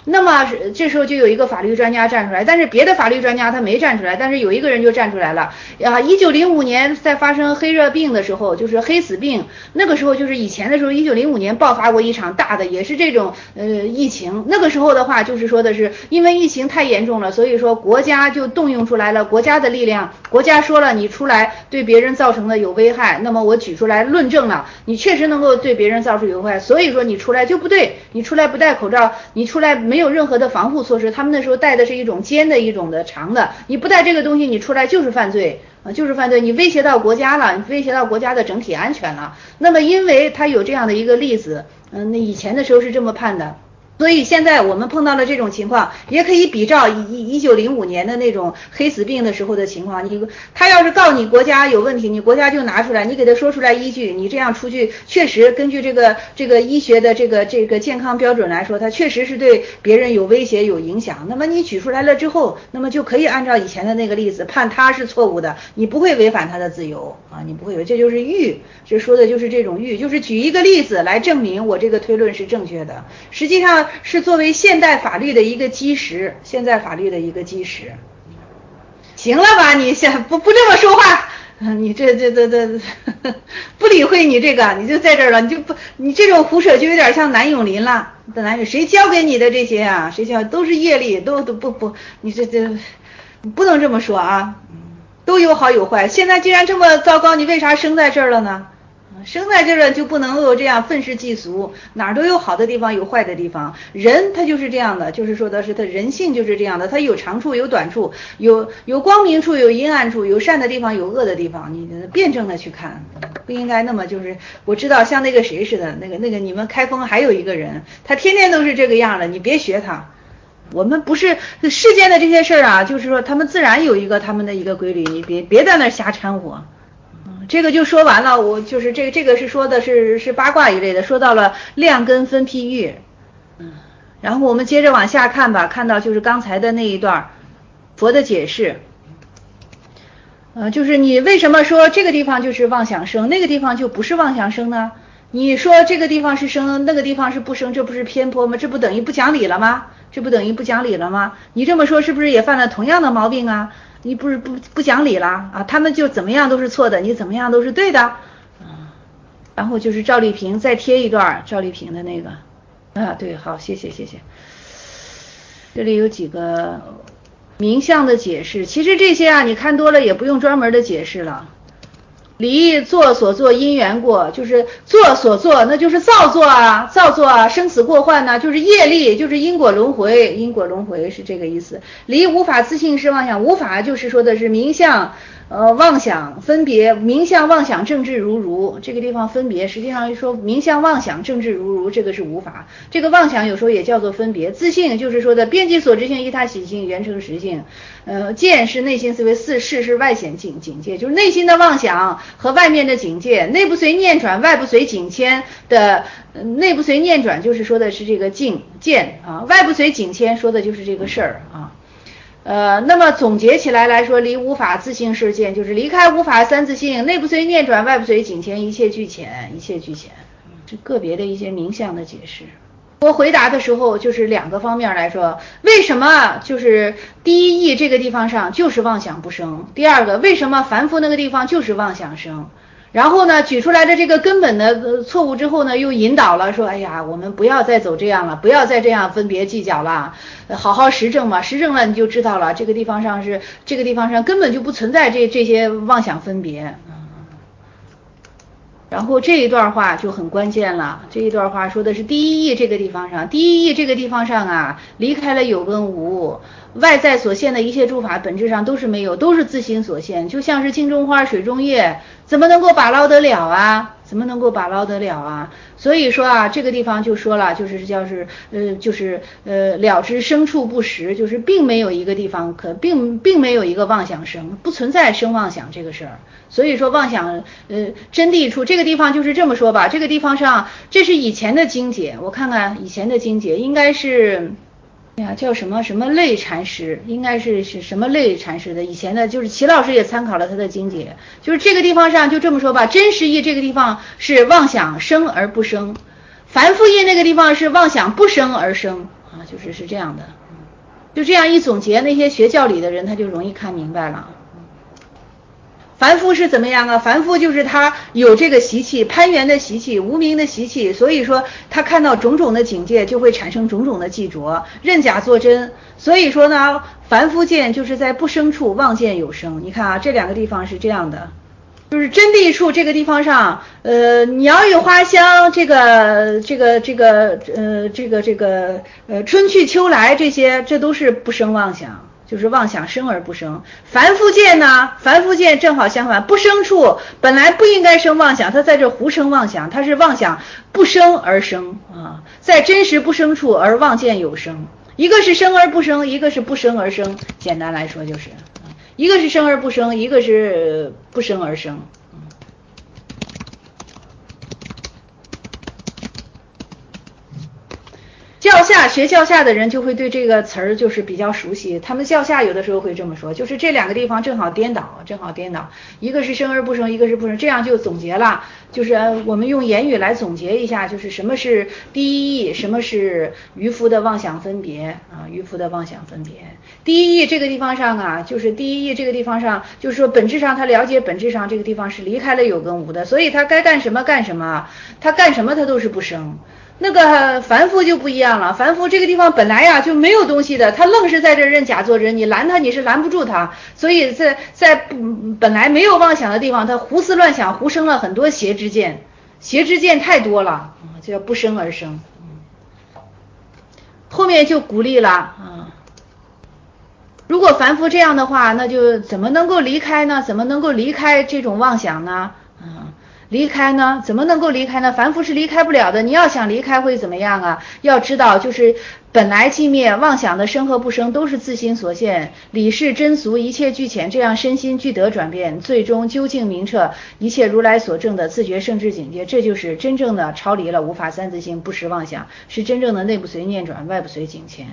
那么这时候就有一个法律专家站出来，但是别的法律专家他没站出来，但是有一个人就站出来了啊！一九零五年在发生黑热病的时候，就是黑死病，那个时候就是以前的时候，一九零五年爆发过一场大的，也是这种呃疫情。那个时候的话，就是说的是因为疫情太严重了，所以说国家就动用出来了国家的力量，国家说了你出来对别人造成的有危害，那么我举出来论证了，你确实能够对别人造成有危害，所以说你出来就不对，你出来不戴口罩，你出来没有任何的防护措施，他们那时候戴的是一种尖的一种的长的，你不戴这个东西，你出来就是犯罪啊，就是犯罪，你威胁到国家了，你威胁到国家的整体安全了。那么因为他有这样的一个例子，嗯，那以前的时候是这么判的。所以现在我们碰到了这种情况，也可以比照一一九零五年的那种黑死病的时候的情况。你他要是告你国家有问题，你国家就拿出来，你给他说出来依据，你这样出去确实根据这个这个医学的这个这个健康标准来说，它确实是对别人有威胁有影响。那么你举出来了之后，那么就可以按照以前的那个例子判他是错误的，你不会违反他的自由啊，你不会有，这就是预，这说的就是这种预，就是举一个例子来证明我这个推论是正确的。实际上是作为现代法律的一个基石，现代法律的一个基石。行了吧，你先不不这么说话，你这这这这不理会你这个，你就在这儿了，你就不你这种胡扯就有点像南永林了。南永谁教给你的这些啊？谁教都是业力，都都不不，你这这不能这么说啊，都有好有坏。现在既然这么糟糕，你为啥生在这儿了呢？生在这儿了就不能够这样愤世嫉俗，哪儿都有好的地方有坏的地方，人他就是这样的，就是说的是他人性就是这样的，他有长处有短处，有有光明处有阴暗处，有善的地方有恶的地方，你辩证的去看，不应该那么就是我知道像那个谁似的，那个那个你们开封还有一个人，他天天都是这个样的，你别学他。我们不是世间的这些事儿啊，就是说他们自然有一个他们的一个规律，你别别在那瞎掺和。这个就说完了，我就是这个这个是说的是是八卦一类的，说到了量根分譬喻，嗯，然后我们接着往下看吧，看到就是刚才的那一段佛的解释，呃，就是你为什么说这个地方就是妄想生，那个地方就不是妄想生呢？你说这个地方是生，那个地方是不生，这不是偏颇吗？这不等于不讲理了吗？这不等于不讲理了吗？你这么说是不是也犯了同样的毛病啊？你不是不不讲理了啊？他们就怎么样都是错的，你怎么样都是对的。嗯，然后就是赵丽萍再贴一段赵丽萍的那个啊，对，好，谢谢谢谢。这里有几个名相的解释，其实这些啊你看多了也不用专门的解释了。离作所作因缘过，就是作所作，那就是造作啊，造作啊，生死过患呢、啊，就是业力，就是因果轮回，因果轮回是这个意思。离无法自性是妄想，无法就是说的是名相，呃，妄想分别，名相妄想正智如如，这个地方分别，实际上说名相妄想正智如如，这个是无法。这个妄想有时候也叫做分别，自性就是说的边际所知性依他喜性缘成实性，呃，见是内心思维，四事是外显境境界，就是内心的妄想和外面的境界，内不随念转，外不随境迁的，呃、内不随念转就是说的是这个境见啊，外不随境迁说的就是这个事儿啊。呃，那么总结起来来说，离无法自性事件，就是离开无法三自性，内不随念转，外不随境迁，一切俱浅，一切俱浅，这个别的一些名相的解释。我回答的时候就是两个方面来说，为什么就是第一义这个地方上就是妄想不生，第二个为什么凡夫那个地方就是妄想生，然后呢举出来的这个根本的、呃、错误之后呢，又引导了说，哎呀，我们不要再走这样了，不要再这样分别计较了，好好实证嘛，实证了你就知道了，这个地方上是这个地方上根本就不存在这这些妄想分别。然后这一段话就很关键了，这一段话说的是第一义这个地方上，第一义这个地方上啊，离开了有跟无，外在所现的一切诸法本质上都是没有，都是自心所现，就像是镜中花水中月，怎么能够把捞得了啊？怎么能够把捞得了啊？所以说啊，这个地方就说了，就是叫是呃，就是呃，了知生处不实，就是并没有一个地方可并并没有一个妄想生，不存在生妄想这个事儿。所以说妄想呃真谛处这个地方就是这么说吧，这个地方上这是以前的经解，我看看以前的经解应该是。哎呀，叫什么什么类禅师，应该是是什么类禅师的？以前的就是齐老师也参考了他的经解，就是这个地方上就这么说吧，真实义这个地方是妄想生而不生，凡夫义那个地方是妄想不生而生啊，就是是这样的。就这样一总结，那些学教理的人他就容易看明白了。凡夫是怎么样啊？凡夫就是他有这个习气，攀缘的习气，无明的习气，所以说他看到种种的境界就会产生种种的记着，认假作真。所以说呢，凡夫见就是在不生处妄见有生。你看啊，这两个地方是这样的，就是真谛处这个地方上，呃，鸟语花香，这个这个这个呃这个这个呃春去秋来，这些这都是不生妄想。就是妄想生而不生。凡夫见呢，凡夫见正好相反，不生处本来不应该生妄想，他在这胡生妄想，他是妄想不生而生啊，在真实不生处而妄见有生。一个是生而不生，一个是不生而生，简单来说就是，一个是生而不生，一个是不生而生。教下学教下的人就会对这个词儿就是比较熟悉，他们教下有的时候会这么说，就是这两个地方正好颠倒，正好颠倒，一个是生而不生，一个是不生，这样就总结了，就是我们用言语来总结一下，就是什么是第一义，什么是渔夫的妄想分别啊，渔夫的妄想分别。第一义这个地方上啊，就是第一义这个地方上，就是说本质上他了解本质上这个地方是离开了有跟无的，所以他该干什么干什么，他干什么他都是不生。那个凡夫就不一样了，凡夫这个地方本来呀就没有东西的，他愣是在这认假作真，你拦他你是拦不住他，所以在在本来没有妄想的地方，他胡思乱想，胡生了很多邪之见，邪之见太多了，就叫不生而生。后面就鼓励了啊，如果凡夫这样的话，那就怎么能够离开呢？怎么能够离开这种妄想呢？啊。离开呢？怎么能够离开呢？凡夫是离开不了的。你要想离开会怎么样啊？要知道，就是本来寂灭，妄想的生和不生都是自心所现，理事真俗，一切俱浅，这样身心俱得转变，最终究竟明彻一切如来所证的自觉圣智境界，这就是真正的超离了无法三自性，不实妄想，是真正的内不随念转，外不随境迁。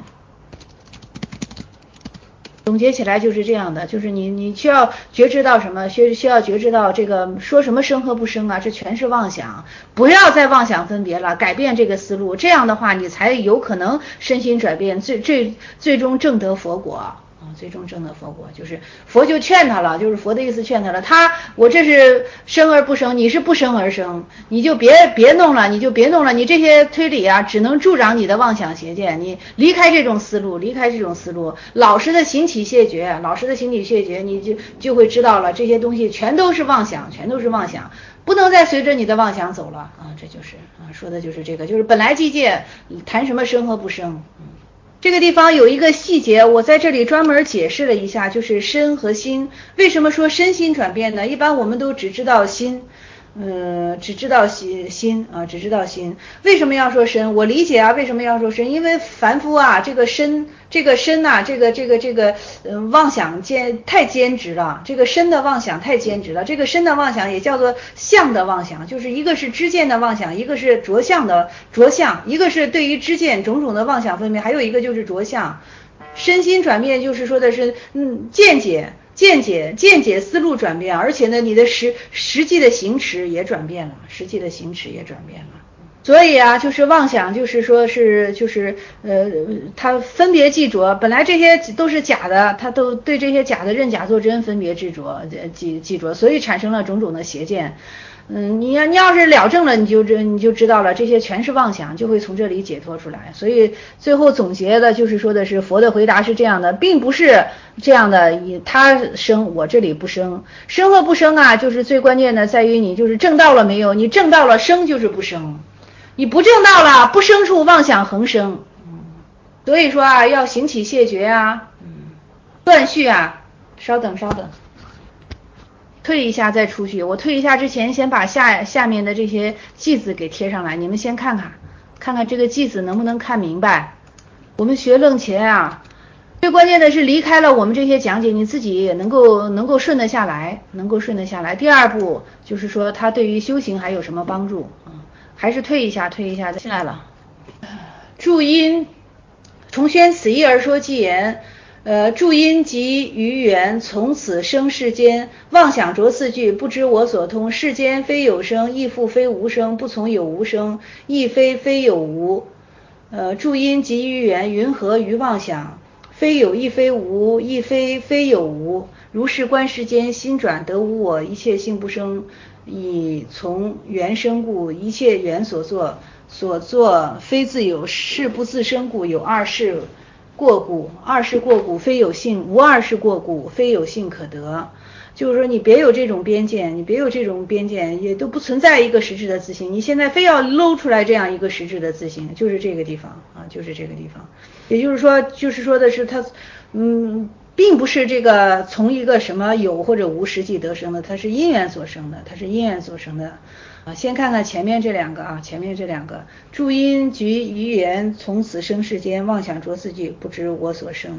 总结起来就是这样的，就是你你需要觉知到什么，需需要觉知到这个说什么生和不生啊，这全是妄想，不要再妄想分别了，改变这个思路，这样的话你才有可能身心转变，最最最终证得佛果啊，最终证得佛果，就是佛就劝他了，就是佛的意思劝他了，他我这是生而不生，你是不生而生，你就别别弄了，你就别弄了，你这些推理啊，只能助长你的妄想邪见，你离开这种思路，离开这种思路，老实的行起谢绝，老实的行起谢绝，你就就会知道了，这些东西全都是妄想，全都是妄想，不能再随着你的妄想走了啊，这就是啊，说的就是这个，就是本来寂界，谈什么生和不生。嗯，这个地方有一个细节，我在这里专门解释了一下，就是身和心。为什么说身心转变呢？一般我们都只知道心，呃，只知道心心啊，只知道心。为什么要说身？我理解啊，为什么要说身？因为凡夫啊，这个身，这个身呐、啊，这个这个这个，嗯、呃，妄想坚太坚直了。这个身的妄想太坚直了。这个身的妄想也叫做相的妄想，就是一个是知见的妄想，一个是着相的着相，一个是对于知见种种的妄想分别，还有一个就是着相。身心转变就是说的是，嗯，见解。见解见解思路转变，而且呢，你的实实际的行持也转变了，实际的行持也转变了。所以啊，就是妄想，就是说是就是呃，他分别记着，本来这些都是假的，他都对这些假的认假作真，分别执着记记着，所以产生了种种的邪见。嗯，你要你要是了证了，你就知你就知道了，这些全是妄想，就会从这里解脱出来。所以最后总结的就是说的是佛的回答是这样的，并不是这样的，他生我这里不生，生和不生啊，就是最关键的在于你就是证到了没有，你证到了生就是不生，你不证到了不生处妄想横生。所以说啊，要行起谢绝啊，断续啊，稍等稍等。退一下再出去，我退一下之前先把下下面的这些句子给贴上来，你们先看看看看这个句子能不能看明白。我们学楞伽啊，最关键的是离开了我们这些讲解，你自己也能够能够顺得下来，能够顺得下来。第二步就是说它对于修行还有什么帮助啊？还是退一下退一下再进来了。注音重宣此意而说偈言，呃，注音即于缘，从此生世间，妄想着四句，不知我所通。世间非有生，亦复非无生，不从有无生，亦非非有无。 呃，注因及于缘，云何于妄想？非有亦非无，亦非非有无。如是观世间，心转得无我，一切性不生，以从缘生故。一切缘所作，所作非自有，是不自生故。有二事过故，二事过故，非有性；无二事过故，非有性可得。就是说你别有这种边界，你别有这种边界，也都不存在一个实质的自性，你现在非要搂出来这样一个实质的自性，就是这个地方啊，就是这个地方。也就是说，就是说的是它，嗯，并不是这个从一个什么有或者无实际得生的，它是因缘所生的，它是因缘所生的。啊，先看看前面这两个啊，前面这两个，诸因局于缘，从此生世间，妄想着四句，不知我所生。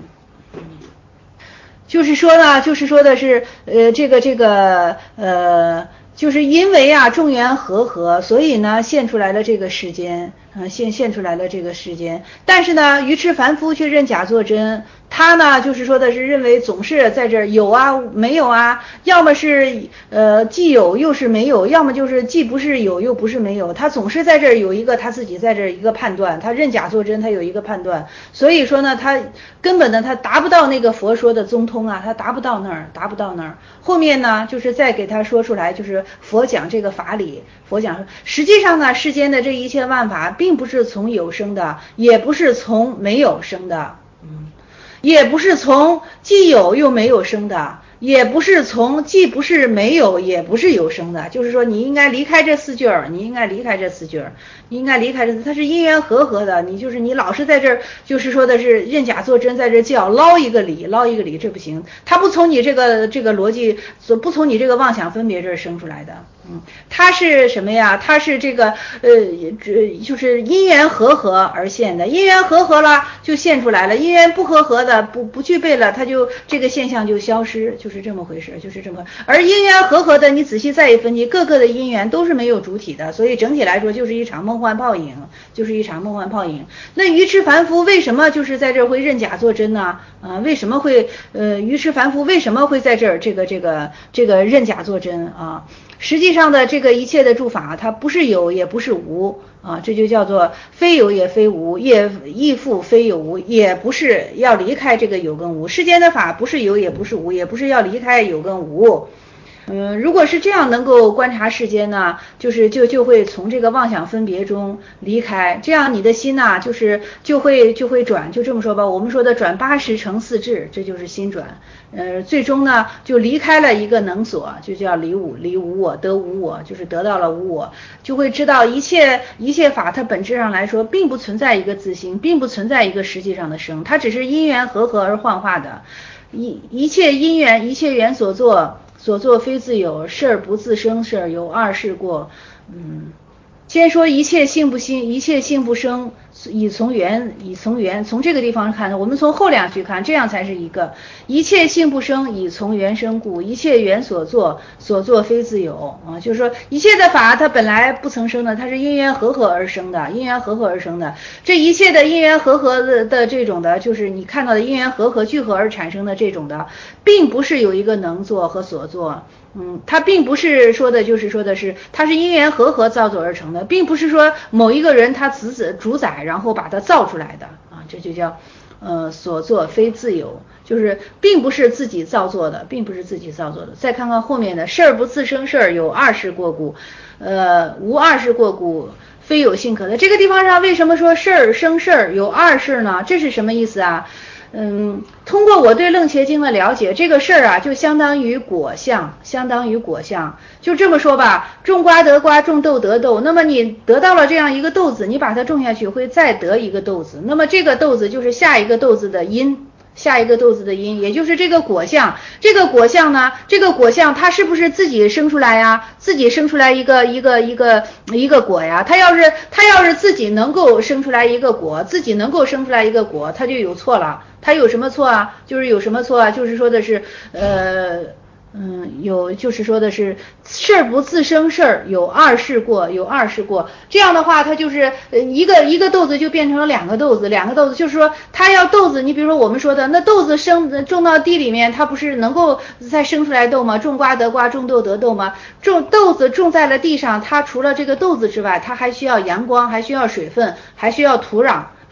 就是说呢，就是说的是，呃，这个这个，呃，就是因为啊众缘和合，所以呢现出来了这个世间，呃，现现出来了这个世间。但是呢，愚痴凡夫却认假作真，他呢就是说的是认为总是在这儿有啊没有啊，要么是呃既有又是没有，要么就是既不是有又不是没有，他总是在这儿有一个他自己在这儿一个判断，他认假作真，他有一个判断，所以说呢，他根本呢他达不到那个佛说的宗通啊，他达不到那儿，达不到那儿。后面呢就是再给他说出来，就是佛讲这个法理，佛讲实际上呢世间的这一切万法并不是从有生的，也不是从没有生的，嗯。也不是从既有又没有生的，也不是从既不是没有也不是有生的，就是说你应该离开这四句儿，你应该离开这四句儿，你应该离开这，它是因缘和合的，你就是你老是在这儿就是说的是认假作真，在这叫捞一个理，捞一个理，这不行，它不从你这个这个逻辑，不从你这个妄想分别这儿生出来的，嗯，它是什么呀？它是这个呃，就是因缘和合而现的，因缘和合了就现出来了，因缘不和合的不不具备了，它就这个现象就消失，就是这么回事，就是这么。而因缘和合的，你仔细再一分析，各个的因缘都是没有主体的，所以整体来说就是一场梦幻泡影，就是一场梦幻泡影。那愚痴凡夫为什么就是在这儿会认假作真呢？啊、呃，为什么会呃愚痴凡夫为什么会在这儿这个这个这个认假作真啊？实际上的这个一切的诸法，它不是有也不是无啊，这就叫做非有也非无，也亦复非有无，也不是要离开这个有跟无。世间的法不是有也不是无，也不是要离开有跟无。嗯，如果是这样能够观察世间呢，就是就就会从这个妄想分别中离开，这样你的心呐、啊，就是就会就会转，就这么说吧，我们说的转八十成四智，这就是心转。呃，最终呢就离开了一个能所，就叫离无，离无我，得无我，就是得到了无我，就会知道一切一切法它本质上来说并不存在一个自性，并不存在一个实际上的生，它只是因缘和合而幻化的，一一切因缘一切缘所作。所作非自有，事儿不自生，事儿有二事过。嗯，先说一切性不心，一切性不生，以从缘，以从缘，从这个地方看，我们从后两句看，这样才是一个一切性不生，以从缘生故，一切缘所作，所作非自有啊，就是说一切的法它本来不曾生的，它是因缘和合而生的，因缘和合而生的，这一切的因缘和合的的这种的，就是你看到的因缘和合聚合而产生的这种的，并不是有一个能作和所作。嗯，它并不是说的，就是说的是，它是因缘和合造作而成的，并不是说某一个人他自子主宰，然后把它造出来的啊，这就叫呃所作非自有，就是并不是自己造作的，并不是自己造作的。再看看后面的，事儿不自生事儿，有二事过故，呃，无二事过故，非有性可得。这个地方上为什么说事儿生事儿有二事呢？这是什么意思啊？嗯，通过我对楞伽经的了解，这个事儿啊，就相当于果相，相当于果相。就这么说吧，种瓜得瓜，种豆得豆。那么你得到了这样一个豆子，你把它种下去，会再得一个豆子。那么这个豆子就是下一个豆子的因。下一个豆子的因，也就是这个果相。这个果相呢，这个果相它是不是自己生出来呀？自己生出来一个一个一个一个果呀？它要是它要是自己能够生出来一个果，自己能够生出来一个果，它就有错了。它有什么错啊？就是有什么错啊？就是说的是呃嗯，有就是说的是事儿不自生事儿，有二事过，有二事过。这样的话，它就是呃一个一个豆子就变成了两个豆子，两个豆子就是说它要豆子，你比如说我们说的那豆子生种到地里面，它不是能够再生出来豆吗？种瓜得瓜，种豆得豆吗？种豆子种在了地上，它除了这个豆子之外，它还需要阳光，还需要水分，还需要土壤。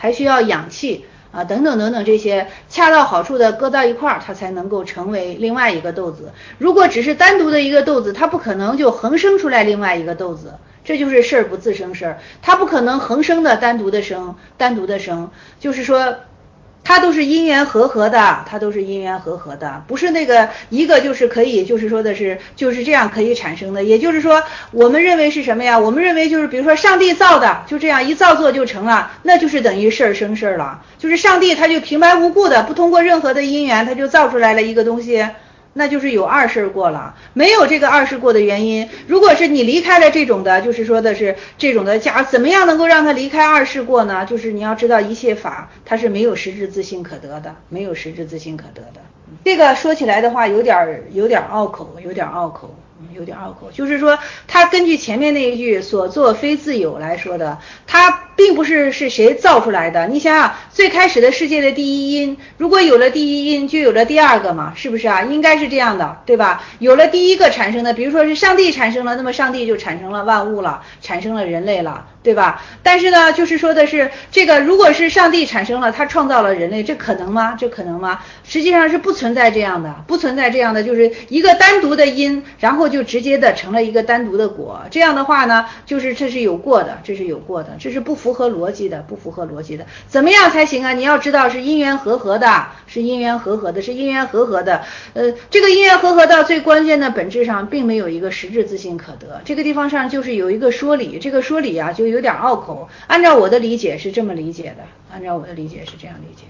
还需要氧气啊，等等等等，这些恰到好处的搁到一块儿，它才能够成为另外一个豆子。如果只是单独的一个豆子，它不可能就横生出来另外一个豆子，这就是事儿不自生事儿，它不可能横生的单独的生，单独的生，就是说它都是因缘和合的，它都是因缘和合的，不是那个一个就是可以，就是说的是就是这样可以产生的。也就是说，我们认为是什么呀？我们认为就是比如说上帝造的，就这样一造作就成了，那就是等于事儿生事儿了。就是上帝他就平白无故的，不通过任何的因缘，他就造出来了一个东西。那就是有二世过了，没有这个二世过的原因。如果是你离开了这种的，就是说的是这种的，假怎么样能够让他离开二世过呢？就是你要知道一切法它是没有实质自性可得的，没有实质自性可得的。这个说起来的话有点有点拗口，有点拗口。有点拗口，就是说他根据前面那一句所作非自有来说的，他并不是是谁造出来的。你想想最开始的世界的第一因，如果有了第一因就有了第二个嘛，是不是啊？应该是这样的，对吧？有了第一个产生的，比如说是上帝产生了，那么上帝就产生了万物了，产生了人类了，对吧？但是呢就是说的是这个，如果是上帝产生了，他创造了人类，这可能吗？这可能吗？实际上是不存在这样的，不存在这样的，就是一个单独的因，然后就直接的成了一个单独的果。这样的话呢，就是这是有过的，这是有过的，这是不符合逻辑的，不符合逻辑的。怎么样才行啊？你要知道是因缘和合的，是因缘和合的，是因缘和合的。呃，这个因缘和合到最关键的本质上，并没有一个实质自性可得。这个地方上就是有一个说理，这个说理啊就有点拗口。按照我的理解是这么理解的，按照我的理解是这样理解。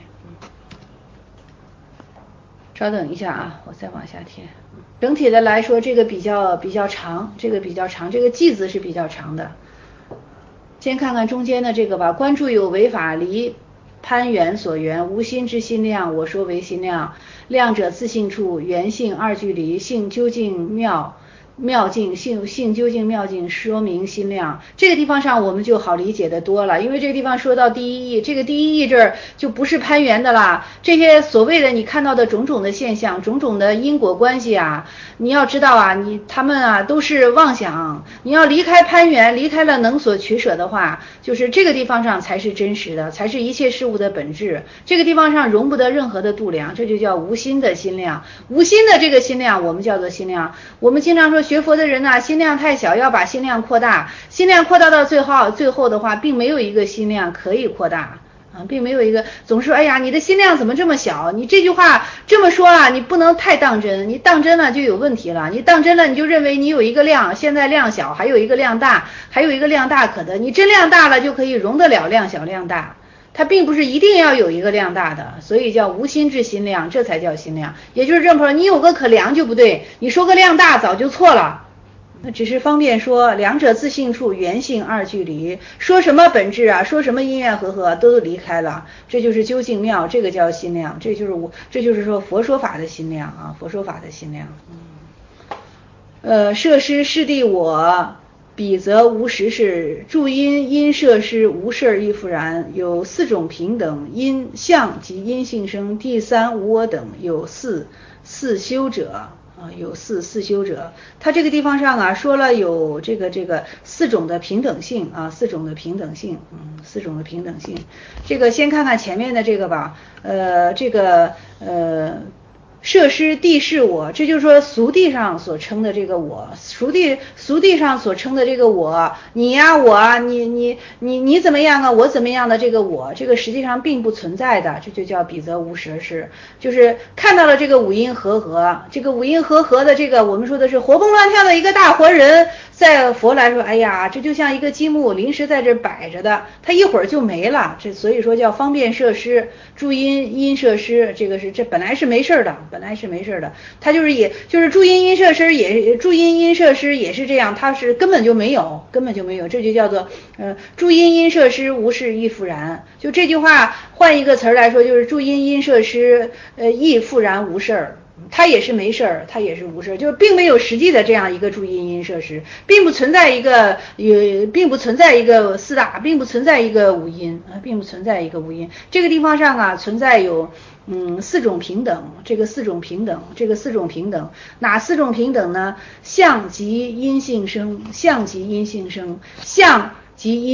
稍等一下啊，我再往下填。整体的来说，这个比较比较长，这个比较长，这个句子是比较长的。先看看中间的这个吧。观注有为法离攀缘所缘，无心之心量，我说为心量。量者自性处，缘性二俱离，性究竟妙。妙境性性究竟妙境说明心量，这个地方上我们就好理解的多了，因为这个地方说到第一义，这个第一义这儿就不是攀缘的啦。这些所谓的你看到的种种的现象，种种的因果关系啊，你要知道啊，你他们啊都是妄想。你要离开攀缘，离开了能所取舍的话，就是这个地方上才是真实的，才是一切事物的本质。这个地方上容不得任何的度量，这就叫无心的心量。无心的这个心量，我们叫做心量。我们经常说学佛的人呢、啊，心量太小，要把心量扩大。心量扩大到最后，最后的话，并没有一个心量可以扩大啊，并没有一个总是说，哎呀，你的心量怎么这么小？你这句话这么说啊，你不能太当真，你当真了就有问题了。你当真了，你就认为你有一个量，现在量小，还有一个量大，还有一个量大可得。你真量大了，就可以容得了量小量大。它并不是一定要有一个量大的，所以叫无心之心量，这才叫心量。也就是这么说，你有个可量就不对，你说个量大早就错了。那只是方便说两者自性处，缘性二俱离，说什么本质啊，说什么因缘和合都离开了，这就是究竟妙，这个叫心量，这就是我，这就是说佛说法的心量啊，佛说法的心量。嗯，呃，设施是地我。彼则无实事，助因因设施无事亦复然。有四种平等，因相及因性生。第三无我等，有四四修者啊，有四四修者。他这个地方上啊说了有这个这个四种的平等性啊，四种的平等性，嗯，四种的平等性。这个先看看前面的这个吧，呃，这个呃。设施地是我，这就是说俗地上所称的这个我，俗地俗地上所称的这个我，你呀我啊，你你你你怎么样啊，我怎么样的这个我，这个实际上并不存在的，这就叫彼则无实事，就是看到了这个五阴和合，这个五阴和合的这个我们说的是活蹦乱跳的一个大活人，在佛来说，哎呀，这就像一个积木临时在这摆着的，它一会儿就没了，这所以说叫方便设施，助因因设施，这个是这本来是没事的。本来是没事的，他就是也就是助因因设施也助因因设施也是这样，他是根本就没有，根本就没有，这就叫做呃助因因设施无事亦复然。就这句话换一个词来说，就是助因因设施呃亦复然无事儿。它也是没事儿，它也是无事儿，就是并没有实际的这样一个助因因设施，并不存在一个也并不存在一个四大，并不存在一个五因啊，并不存在一个五因。这个地方上啊存在有嗯四种平等，这个四种平等，这个四种平等，哪四种平等呢？相即因性生，相即因性生，相即因。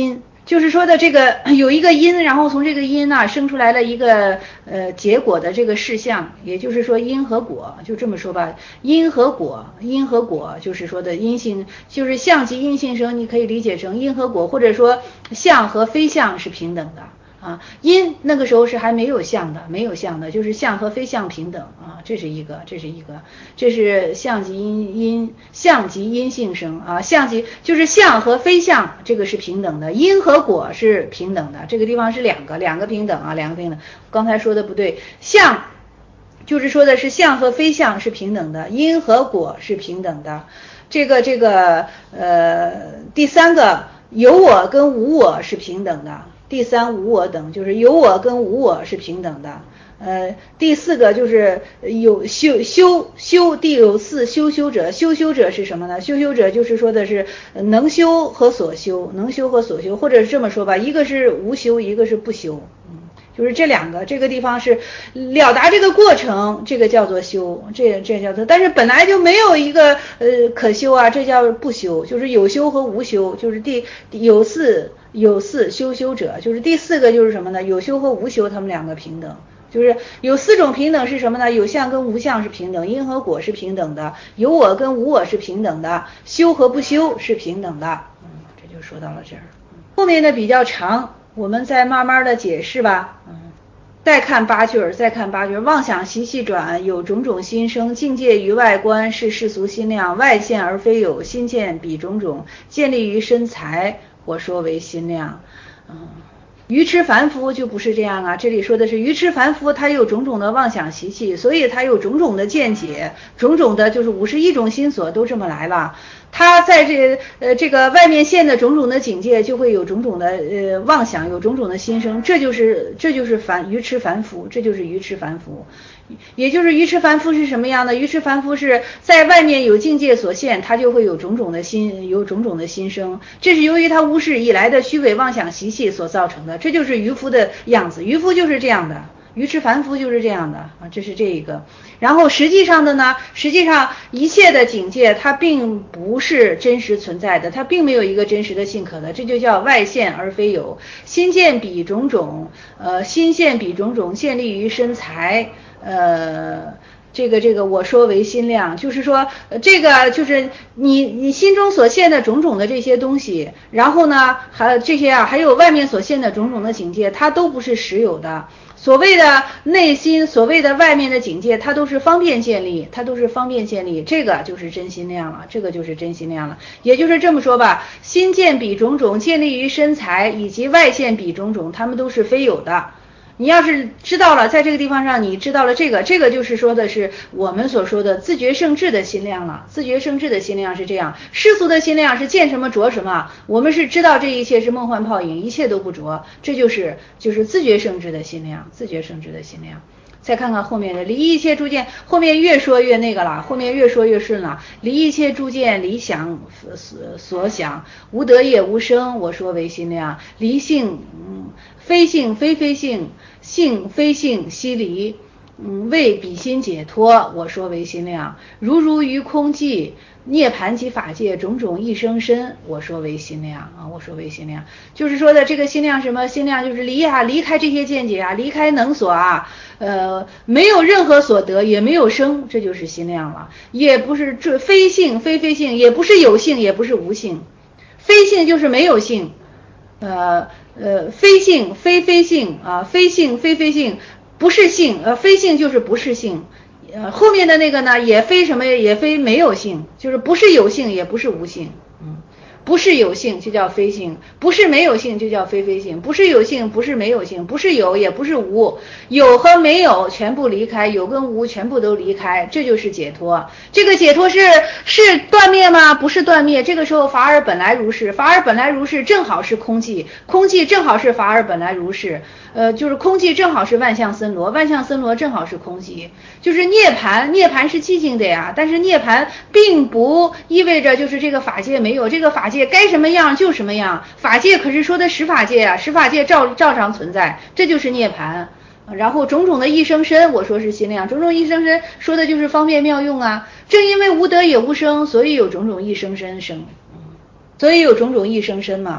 就是说的这个有一个因，然后从这个因呢、啊、生出来了一个呃结果的这个事项，也就是说因和果，就这么说吧，因和果，因和果就是说的因性，就是相即因性生，你可以理解成因和果，或者说相和非相是平等的。啊，因那个时候是还没有相的，没有相的，就是相和非相平等啊，这是一个，这是一个，这是相即因因相即因性生啊，相即就是相和非相，这个是平等的，因和果是平等的，这个地方是两个，两个平等啊，两个平等。刚才说的不对，相就是说的是相和非相是平等的，因和果是平等的。这个这个呃，第三个有我跟无我是平等的。第三无我等，就是有我跟无我是平等的。呃，第四个就是有修修修，第有四修修者，修修者是什么呢？修修者就是说的是能修和所修，能修和所修，或者是这么说吧，一个是无修，一个是不修，嗯，就是这两个，这个地方是了达这个过程，这个叫做修，这这叫做，但是本来就没有一个呃可修啊，这叫不修，就是有修和无修，就是第有四。有四修修者，就是第四个就是什么呢？有修和无修，他们两个平等，就是有四种平等是什么呢？有相跟无相是平等，因和果是平等的，有我跟无我是平等的，修和不修是平等的。嗯，这就说到了这儿。后面的比较长，我们再慢慢的解释吧。嗯，再看八句儿，再看八句儿，妄想习气转，有种种心生，境界于外观，是世俗心量，外现而非有，心见彼种种，建立于身材。我说为心量，嗯，愚痴凡夫就不是这样啊。这里说的是愚痴凡夫，他有种种的妄想习气，所以他有种种的见解，种种的就是五十一种心所都这么来了。他在这呃这个外面现的种种的境界，就会有种种的呃妄想，有种种的心生，这就是这就是凡愚痴凡夫，这就是愚痴凡夫。也就是愚痴凡夫是什么样的？愚痴凡夫是在外面有境界所现，他就会有种种的心，有种种的心生，这是由于他无始以来的虚伪妄想习气所造成的，这就是愚夫的样子，愚夫就是这样的，愚痴凡夫就是这样的啊，这是这一个。然后实际上的呢，实际上一切的境界它并不是真实存在的，它并没有一个真实的性可的，这就叫外现而非有。心见彼种种，呃，心现彼种种，建立于身材。呃，这个这个我说为心量，就是说，呃、这个就是你你心中所现的种种的这些东西，然后呢，还这些啊，还有外面所现的种种的境界，它都不是实有的。所谓的内心，所谓的外面的境界，它都是方便建立，它都是方便建立，这个就是真心量了，这个就是真心量了。也就是这么说吧，心见彼种种，建立于身材以及外现彼种种，它们都是非有的。你要是知道了，在这个地方上你知道了这个，这个就是说的是我们所说的自觉圣智的心量了。自觉圣智的心量是这样，世俗的心量是见什么着什么，我们是知道这一切是梦幻泡影，一切都不着，这就是就是自觉圣智的心量，自觉圣智的心量。再看看后面的离一切诸见，后面越说越那个了，后面越说越顺了。离一切诸见，离想所想，无得也无生，我说为心量。离性，嗯，非性非非性，性非性悉离，嗯，为彼心解脱，我说为心量。如如于空寂，涅盘及法界种种一生身，我说为心量啊，我说为心量，就是说的这个心量什么？心量就是离啊，离开这些见解啊，离开能所啊，呃，没有任何所得，也没有生，这就是心量了。也不是这非性非非性，也不是有性，也不是无性，非性就是没有性，呃呃，非性非非性啊，非性非非性，不是性，呃，非性就是不是性。呃，后面的那个呢，也非什么，也非没有性，就是不是有性，也不是无性，嗯，不是有性就叫非性，不是没有性就叫非非性，不是有性，不是没有性，不是有，也不是无，有和没有全部离开，有跟无全部都离开，这就是解脱。这个解脱是是断灭吗？不是断灭。这个时候法尔本来如是，法尔本来如是正好是空寂，空寂正好是法尔本来如是。呃，就是空寂正好是万象森罗，万象森罗正好是空寂，就是涅槃，涅槃是寂静的呀，但是涅槃并不意味着就是这个法界没有，这个法界该什么样就什么样，法界可是说的十法界啊，十法界照照常存在，这就是涅槃。然后种种的一生身，我说是心量，种种一生身说的就是方便妙用啊，正因为无得也无生，所以有种种一生身生，所以有种种一生身嘛。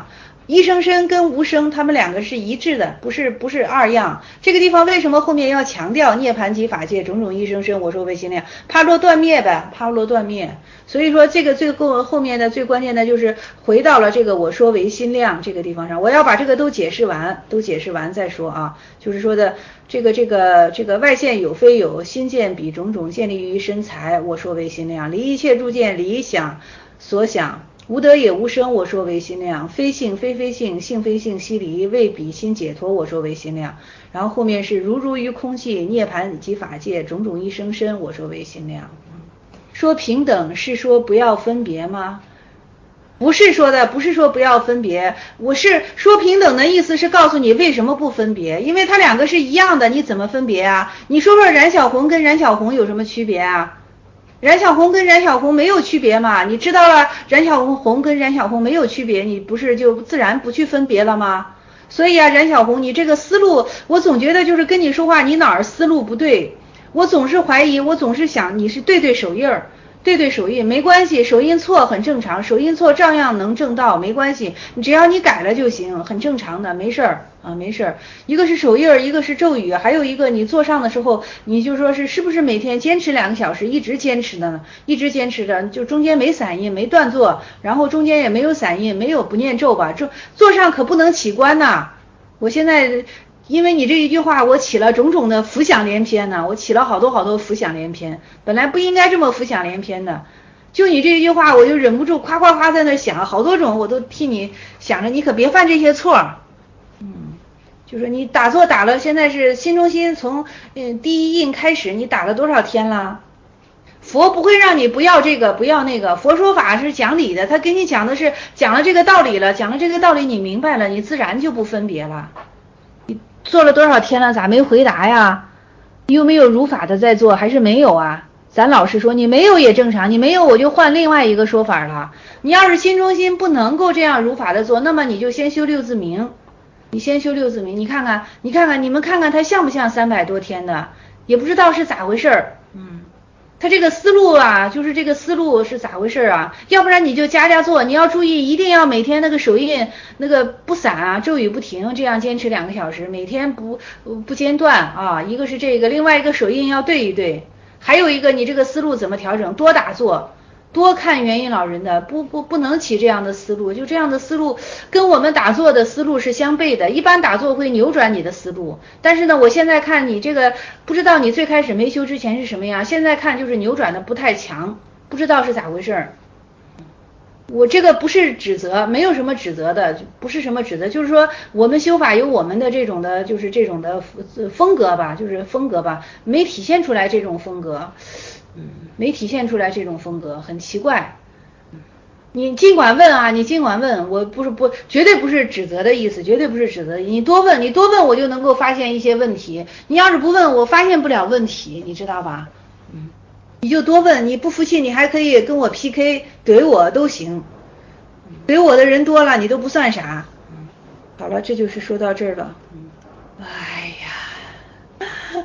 一生身跟无生，他们两个是一致的，不是不是二样。这个地方为什么后面要强调涅槃即法界，种种一生身，我说唯心量，帕罗断灭呗，帕罗断灭。所以说这个最后后面的最关键的就是回到了这个我说唯心量这个地方上，我要把这个都解释完，都解释完再说啊。就是说的这个这个这个外现有非有，心见彼种种建立于身材，我说唯心量，离一切诸见理想所想。无得也无生，我说唯心量；非性非非性，性非性悉离，为彼心解脱，我说唯心量。然后后面是如如于空气，涅槃即法界，种种一生身，我说唯心量。说平等是说不要分别吗？不是说的，不是说不要分别，我是说平等的意思是告诉你为什么不分别，因为它两个是一样的，你怎么分别啊？你说说冉小红跟冉小红有什么区别啊？冉小红跟冉小红没有区别嘛？你知道了冉小红跟冉小红没有区别，你不是就自然不去分别了吗？所以啊，冉小红，你这个思路，我总觉得就是跟你说话，你哪儿思路不对？我总是怀疑，我总是想你是对对手印儿。对对手印没关系，手印错很正常，手印错照样能正道，没关系，你只要你改了就行，很正常的，没事儿啊，没事儿。一个是手印，一个是咒语，还有一个你做上的时候，你就说是是不是每天坚持两个小时，一直坚持的呢？一直坚持的，就中间没散印，没断做，然后中间也没有散印，没有不念咒吧？这做上可不能起观呐！我现在。因为你这一句话，我起了种种的浮想联翩呢，我起了好多好多浮想联翩，本来不应该这么浮想联翩的，就你这一句话，我就忍不住夸夸夸在那想，好多种我都替你想着，你可别犯这些错。嗯，就是你打坐打了，现在是心中心从嗯第一印开始，你打了多少天了？佛不会让你不要这个不要那个，佛说法是讲理的，他给你讲的是讲了这个道理了，讲了这个道理你明白了，你自然就不分别了。做了多少天了，咋没回答呀？你有没有如法的在做，还是没有啊？咱老实说，你没有也正常，你没有我就换另外一个说法了。你要是心中心不能够这样如法的做，那么你就先修六字明，你先修六字明，你看看，你看看，你们看看他像不像三百多天的，也不知道是咋回事儿。嗯。他这个思路啊，就是这个思路是咋回事啊？要不然你就加加做，你要注意，一定要每天那个手印那个不散啊，咒语不停，这样坚持两个小时，每天不不间断啊。一个是这个，另外一个手印要对一对，还有一个你这个思路怎么调整？多打坐，多看元音老人的，不不不能起这样的思路，就这样的思路跟我们打坐的思路是相悖的。一般打坐会扭转你的思路，但是呢，我现在看你这个，不知道你最开始没修之前是什么样，现在看就是扭转的不太强，不知道是咋回事。我这个不是指责，没有什么指责的，不是什么指责，就是说我们修法有我们的这种的，就是这种的风格吧，就是风格吧，没体现出来这种风格。嗯，没体现出来这种风格，很奇怪。你尽管问啊，你尽管问，我不是不绝对不是指责的意思，绝对不是指责。你多问，你多问，我就能够发现一些问题。你要是不问，我发现不了问题，你知道吧？嗯，你就多问，你不服气，你还可以跟我 P K， 怼我都行。怼我的人多了，你都不算啥。嗯，好了，这就是说到这儿了。嗯，哎呀。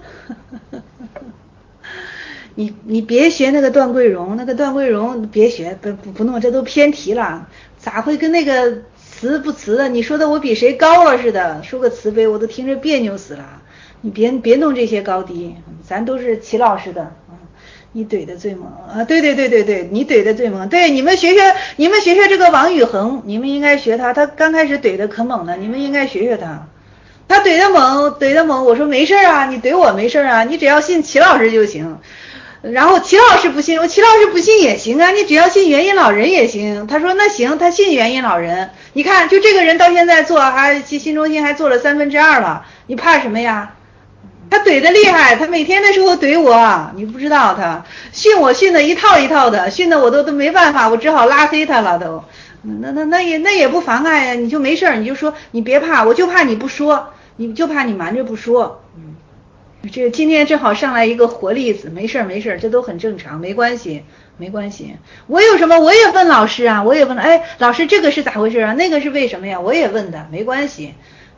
你你别学那个段桂荣，那个段桂荣别学，不不不弄，这都偏题了。咋会跟那个慈不慈的？你说的我比谁高了似的，说个慈悲我都听着别扭死了。你别别弄这些高低，咱都是齐老师的。你怼的最猛啊！对对对对对，你怼的最猛。对，你们学学你们学学这个王宇恒，你们应该学他，他刚开始怼的可猛了，你们应该学学他。他怼的猛，怼的猛。我说没事啊，你怼我没事啊，你只要信齐老师就行。然后齐老师不信，我齐老师不信也行啊，你只要信元音老人也行。他说那行，他信元音老人。你看，就这个人到现在做还新中心还做了三分之二了，你怕什么呀？他怼的厉害，他每天的时候怼我，你不知道他训我训的一套一套的，训的我都都没办法，我只好拉黑他了都。那那那也那也不妨碍呀，你就没事，你就说你别怕，我就怕你不说，你就怕你瞒着不说。嗯。这今天正好上来一个活例子，没事没事，这都很正常，没关系没关系。我有什么我也问老师啊，我也问了，哎，老师这个是咋回事啊？那个是为什么呀？我也问的，没关系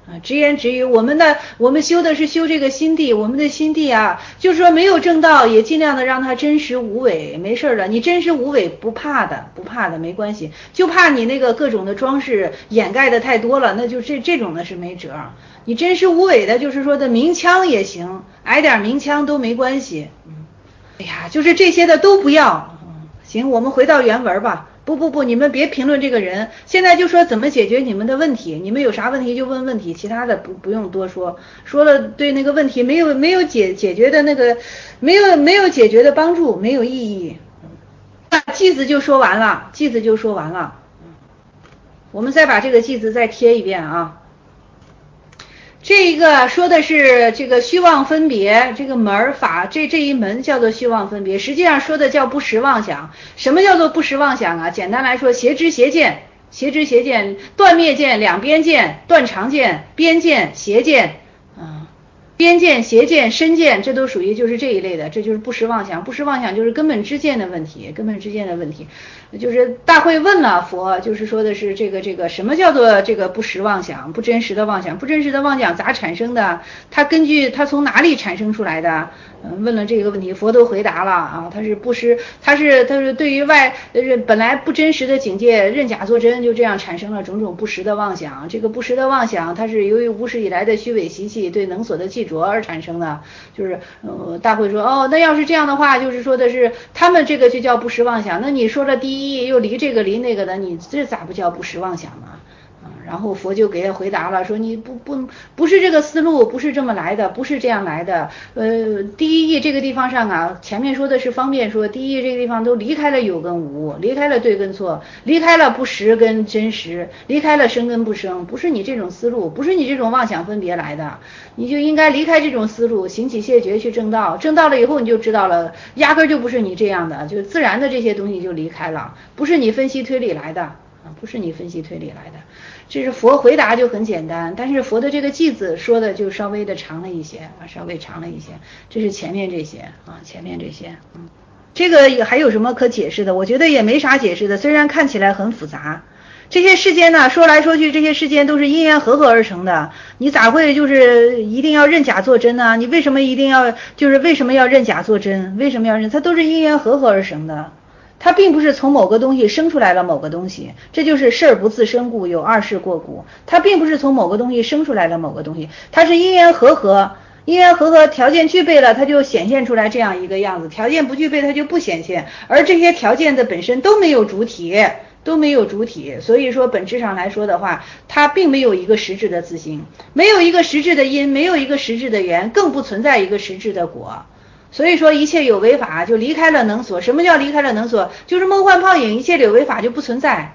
啊，直言直语，我们的我们修的是修这个心地，我们的心地啊，就是说没有正道，也尽量的让它真实无伪，没事的，你真实无伪不怕的，不怕的，没关系，就怕你那个各种的装饰掩盖的太多了，那就这这种的是没辙。你真实无伪的，就是说的明腔也行，挨点明腔都没关系。哎呀，就是这些的都不要。行，我们回到原文吧。不不不，你们别评论这个人，现在就说怎么解决你们的问题，你们有啥问题就问问题，其他的不不用多说，说了对那个问题没有没有解解决的那个没有没有解决的帮助，没有意义。句子就说完了，句子就说完了。我们再把这个句子再贴一遍啊。这一个说的是这个虚妄分别，这个门法，这这一门叫做虚妄分别，实际上说的叫不实妄想。什么叫做不实妄想啊？简单来说，邪知邪见，邪知邪见，断灭见，两边见，断常见，边见，邪见，啊，边见、邪见、身见，这都属于就是这一类的，这就是不实妄想。不实妄想就是根本知见的问题，根本知见的问题。就是大会问了佛，就是说的是这个这个什么叫做这个不实妄想，不真实的妄想，不真实的妄想咋产生的？它根据它从哪里产生出来的？嗯，问了这个问题，佛都回答了啊，它是不实，它是它是对于外呃本来不真实的境界认假作真，就这样产生了种种不实的妄想。这个不实的妄想，它是由于无始以来的虚伪习气对能所的记着而产生的。就是呃大会说哦，那要是这样的话，就是说的是他们这个就叫不实妄想。那你说了第一。又离这个离那个的，你这咋不叫不实妄想呢？然后佛就给他回答了，说你不不不是这个思路，不是这么来的，不是这样来的。呃，第一义这个地方上啊，前面说的是方便说，第一义这个地方都离开了有跟无，离开了对跟错，离开了不实跟真实，离开了生跟不生，不是你这种思路，不是你这种妄想分别来的，你就应该离开这种思路，行起谢绝去正道，正道了以后你就知道了，压根就不是你这样的，就自然的这些东西就离开了，不是你分析推理来的。不是你分析推理来的，这是佛回答就很简单，但是佛的这个句子说的就稍微的长了一些啊，稍微长了一些，这是前面这些啊，前面这些，嗯，这个还有什么可解释的？我觉得也没啥解释的，虽然看起来很复杂。这些世间呢，说来说去，这些世间都是因缘和合而成的，你咋会就是一定要认假作真呢？你为什么一定要就是为什么要认假作真？为什么要认？它都是因缘和合而成的。它并不是从某个东西生出来了某个东西，这就是事儿不自生故，有二事过故。它并不是从某个东西生出来了某个东西，它是因缘和合，因缘和合条件具备了，它就显现出来这样一个样子；条件不具备，它就不显现。而这些条件的本身都没有主体，都没有主体，所以说本质上来说的话，它并没有一个实质的自性，没有一个实质的因，没有一个实质的缘，更不存在一个实质的果。所以说一切有为法就离开了能所。什么叫离开了能所？就是梦幻泡影，一切有为法就不存在。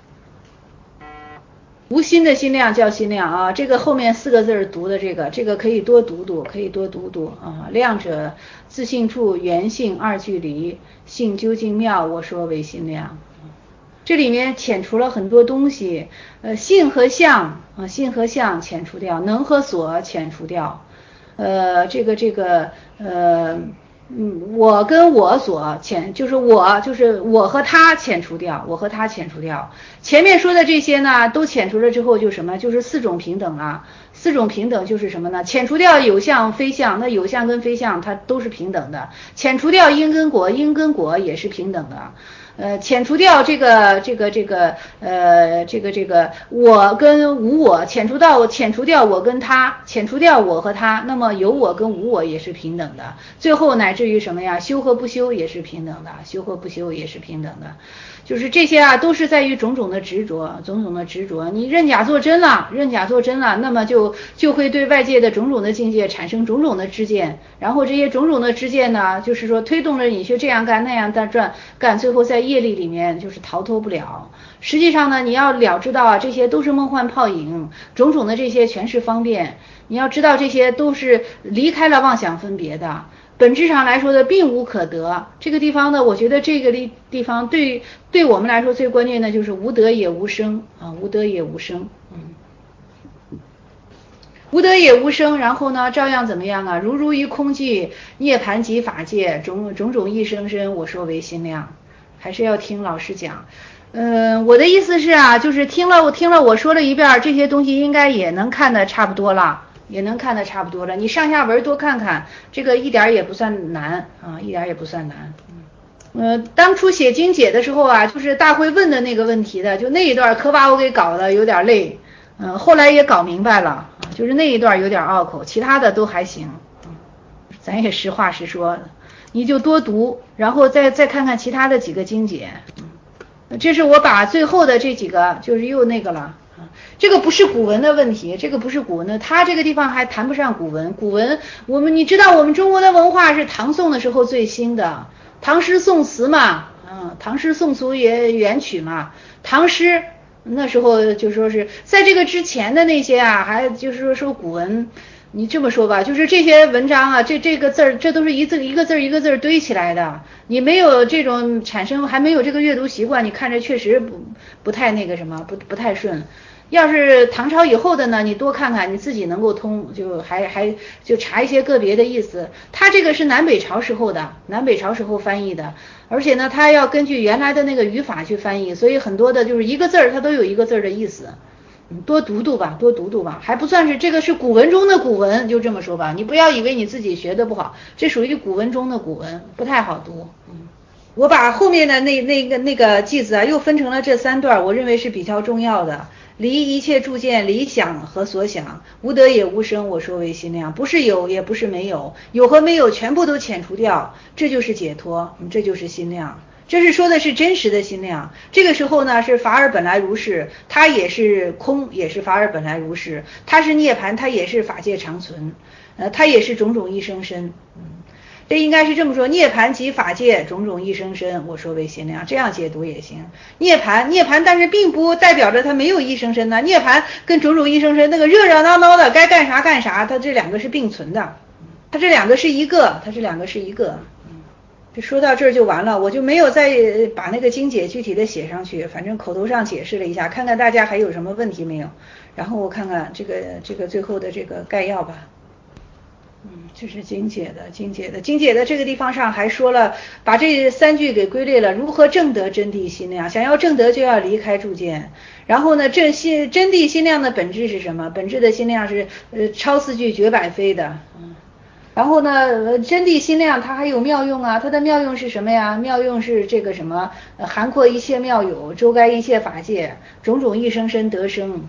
无心的心量叫心量啊，这个后面四个字读的这个，这个可以多读读，可以多读读啊。量者自性处，缘性二俱离，性究竟妙，我说为心量。这里面遣除了很多东西，呃，性和相啊，性和相遣除掉，能和所遣除掉。呃，这个这个呃，嗯，我跟我所遣，就是我就是我和他遣除掉，我和他遣除掉。前面说的这些呢，都遣除了之后就什么？就是四种平等了。四种平等就是什么呢？遣除掉有相非相，那有相跟非相它都是平等的。遣除掉因跟果，因跟果也是平等的。呃，遣除掉这个这个这个呃这个这个我跟无我，遣除到遣除掉我跟他，遣除掉我和他，那么有我跟无我也是平等的。最后乃至于什么呀？修和不修也是平等的，修和不修也是平等的。就是这些啊，都是在于种种的执着，种种的执着。你认假作真了，认假作真了，那么就就会对外界的种种的境界产生种种的知见，然后这些种种的知见呢，就是说推动了你去这样干那样干干，最后在业力里面就是逃脱不了。实际上呢，你要了知道啊，这些都是梦幻泡影，种种的这些全是方便。你要知道这些都是离开了妄想分别的。本质上来说的并无可得，这个地方呢，我觉得这个地方对对我们来说最关键的就是无得也无生啊，无得也无生，嗯，无得也无生，然后呢，照样怎么样啊？如如于空寂，涅盘即法界，种种种一生生，我说为心量，还是要听老师讲。 嗯，我的意思是啊，就是听了我听了我说了一遍，这些东西应该也能看得差不多了，也能看得差不多了。你上下文多看看，这个一点也不算难啊，一点也不算难。呃，当初写经解的时候啊，就是大会问的那个问题的，就那一段可把我给搞得有点累。嗯、呃，后来也搞明白了，就是那一段有点拗口，其他的都还行。嗯，咱也实话实说，你就多读，然后再再看看其他的几个经解。嗯，这是我把最后的这几个就是又那个了。这个不是古文的问题，这个不是古文的，他这个地方还谈不上古文。古文，我们你知道我们中国的文化是唐宋的时候最兴的，唐诗宋词嘛，嗯，唐诗宋词也元曲嘛，唐诗那时候就说是在这个之前的那些啊，还就是说说古文，你这么说吧，就是这些文章啊，这这个字儿，这都是一字一个字儿一个字儿堆起来的。你没有这种产生，还没有这个阅读习惯，你看着确实不不太那个什么，不不太顺。要是唐朝以后的呢，你多看看，你自己能够通，就还还就查一些个别的意思。他这个是南北朝时候的，南北朝时候翻译的，而且呢，他要根据原来的那个语法去翻译，所以很多的就是一个字儿，它都有一个字儿的意思。多读读吧，多读读吧，还不算是这个是古文中的古文，就这么说吧。你不要以为你自己学的不好，这属于古文中的古文，不太好读。嗯，我把后面的那那个那个句子啊，又分成了这三段，我认为是比较重要的。离一切铸见理想和所想，无得也无生，我说为心量，不是有也不是没有，有和没有全部都遣除掉，这就是解脱，这就是心量。这是说的是真实的心量。这个时候呢，是法尔本来如是，它也是空，也是法尔本来如是，它是涅槃，它也是法界常存，呃，它也是种种一生身。嗯，这应该是这么说，涅槃即法界种种一生身，我说为心量，这样解读也行。涅槃，涅槃，但是并不代表着它没有一生身呢。涅槃跟种种一生身那个热热闹闹的，该干啥干啥，它这两个是并存的，它这两个是一个，它这两个是一个。说到这儿就完了，我就没有再把那个经解具体的写上去，反正口头上解释了一下，看看大家还有什么问题没有，然后我看看这个这个最后的这个概要吧。嗯，这是经解的，经解的，经解的这个地方上还说了，把这三句给归类了，如何证得真谛心量？想要证得就要离开铸见，然后呢，这心真谛心量的本质是什么？本质的心量是呃超四句绝百非的。嗯。然后呢，真谛心量它还有妙用啊，它的妙用是什么呀？妙用是这个什么，呃、涵括一切妙有，周该一切法界，种种一生身得生。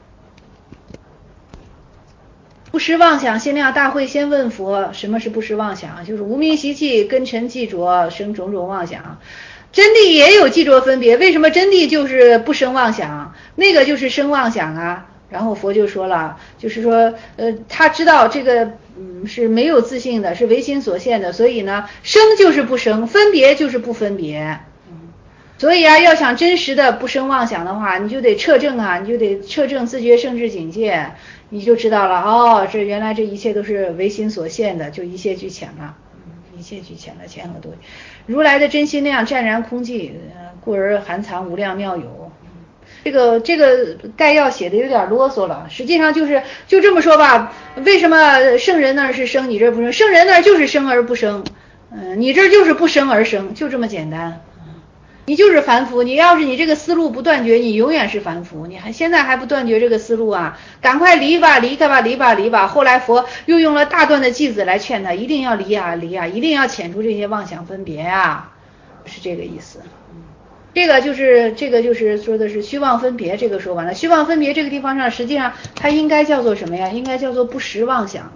不实妄想，心量大会先问佛，什么是不实妄想？就是无明习气根尘记着生种种妄想。真谛也有记着分别，为什么真谛就是不生妄想，那个就是生妄想啊？然后佛就说了，就是说，呃，他知道这个，嗯，是没有自性的，是唯心所现的，所以呢，生就是不生，分别就是不分别。嗯，所以啊，要想真实的不生妄想的话，你就得彻证啊，你就得彻证自觉圣智境界，你就知道了，哦，这原来这一切都是唯心所现的，就一切俱浅了。嗯，一切俱浅了，浅和多。如来的真心量湛然空寂，呃，故而含藏无量妙有。这个这个概要写的有点啰嗦了，实际上就是就这么说吧，为什么圣人那儿是生，你这儿不生？圣人那儿就是生而不生，嗯、呃，你这儿就是不生而生，就这么简单。你就是凡夫，你要是你这个思路不断绝，你永远是凡夫。你还现在还不断绝这个思路啊？赶快离吧，离开吧，离吧，离吧。后来佛又用了大段的句子来劝他，一定要离啊，离啊，一定要遣除这些妄想分别啊，是这个意思。这个就是这个就是说的是虚妄分别，这个说完了。虚妄分别这个地方上，实际上它应该叫做什么呀？应该叫做不实妄想。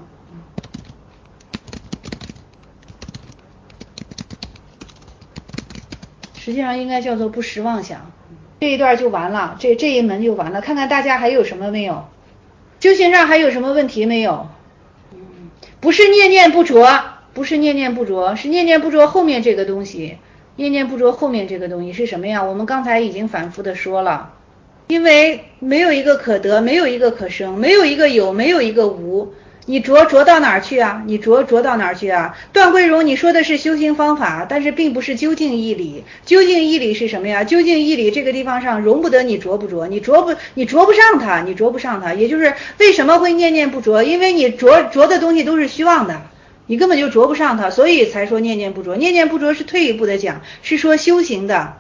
实际上应该叫做不实妄想。这一段就完了，这这一门就完了。看看大家还有什么没有？修行上还有什么问题没有？不是念念不着，不是念念不着，是念念不着后面这个东西。念念不着后面这个东西是什么呀？我们刚才已经反复的说了，因为没有一个可得，没有一个可生，没有一个有，没有一个无，你着着到哪儿去啊？你着着到哪儿去啊？段桂荣你说的是修行方法，但是并不是究竟义理。究竟义理是什么呀？究竟义理这个地方上容不得你着不着，你着不你着不上它，你着不上它。也就是为什么会念念不着？因为你着着的东西都是虚妄的。你根本就着不上它，所以才说念念不着。念念不着是退一步的讲，是说修行的，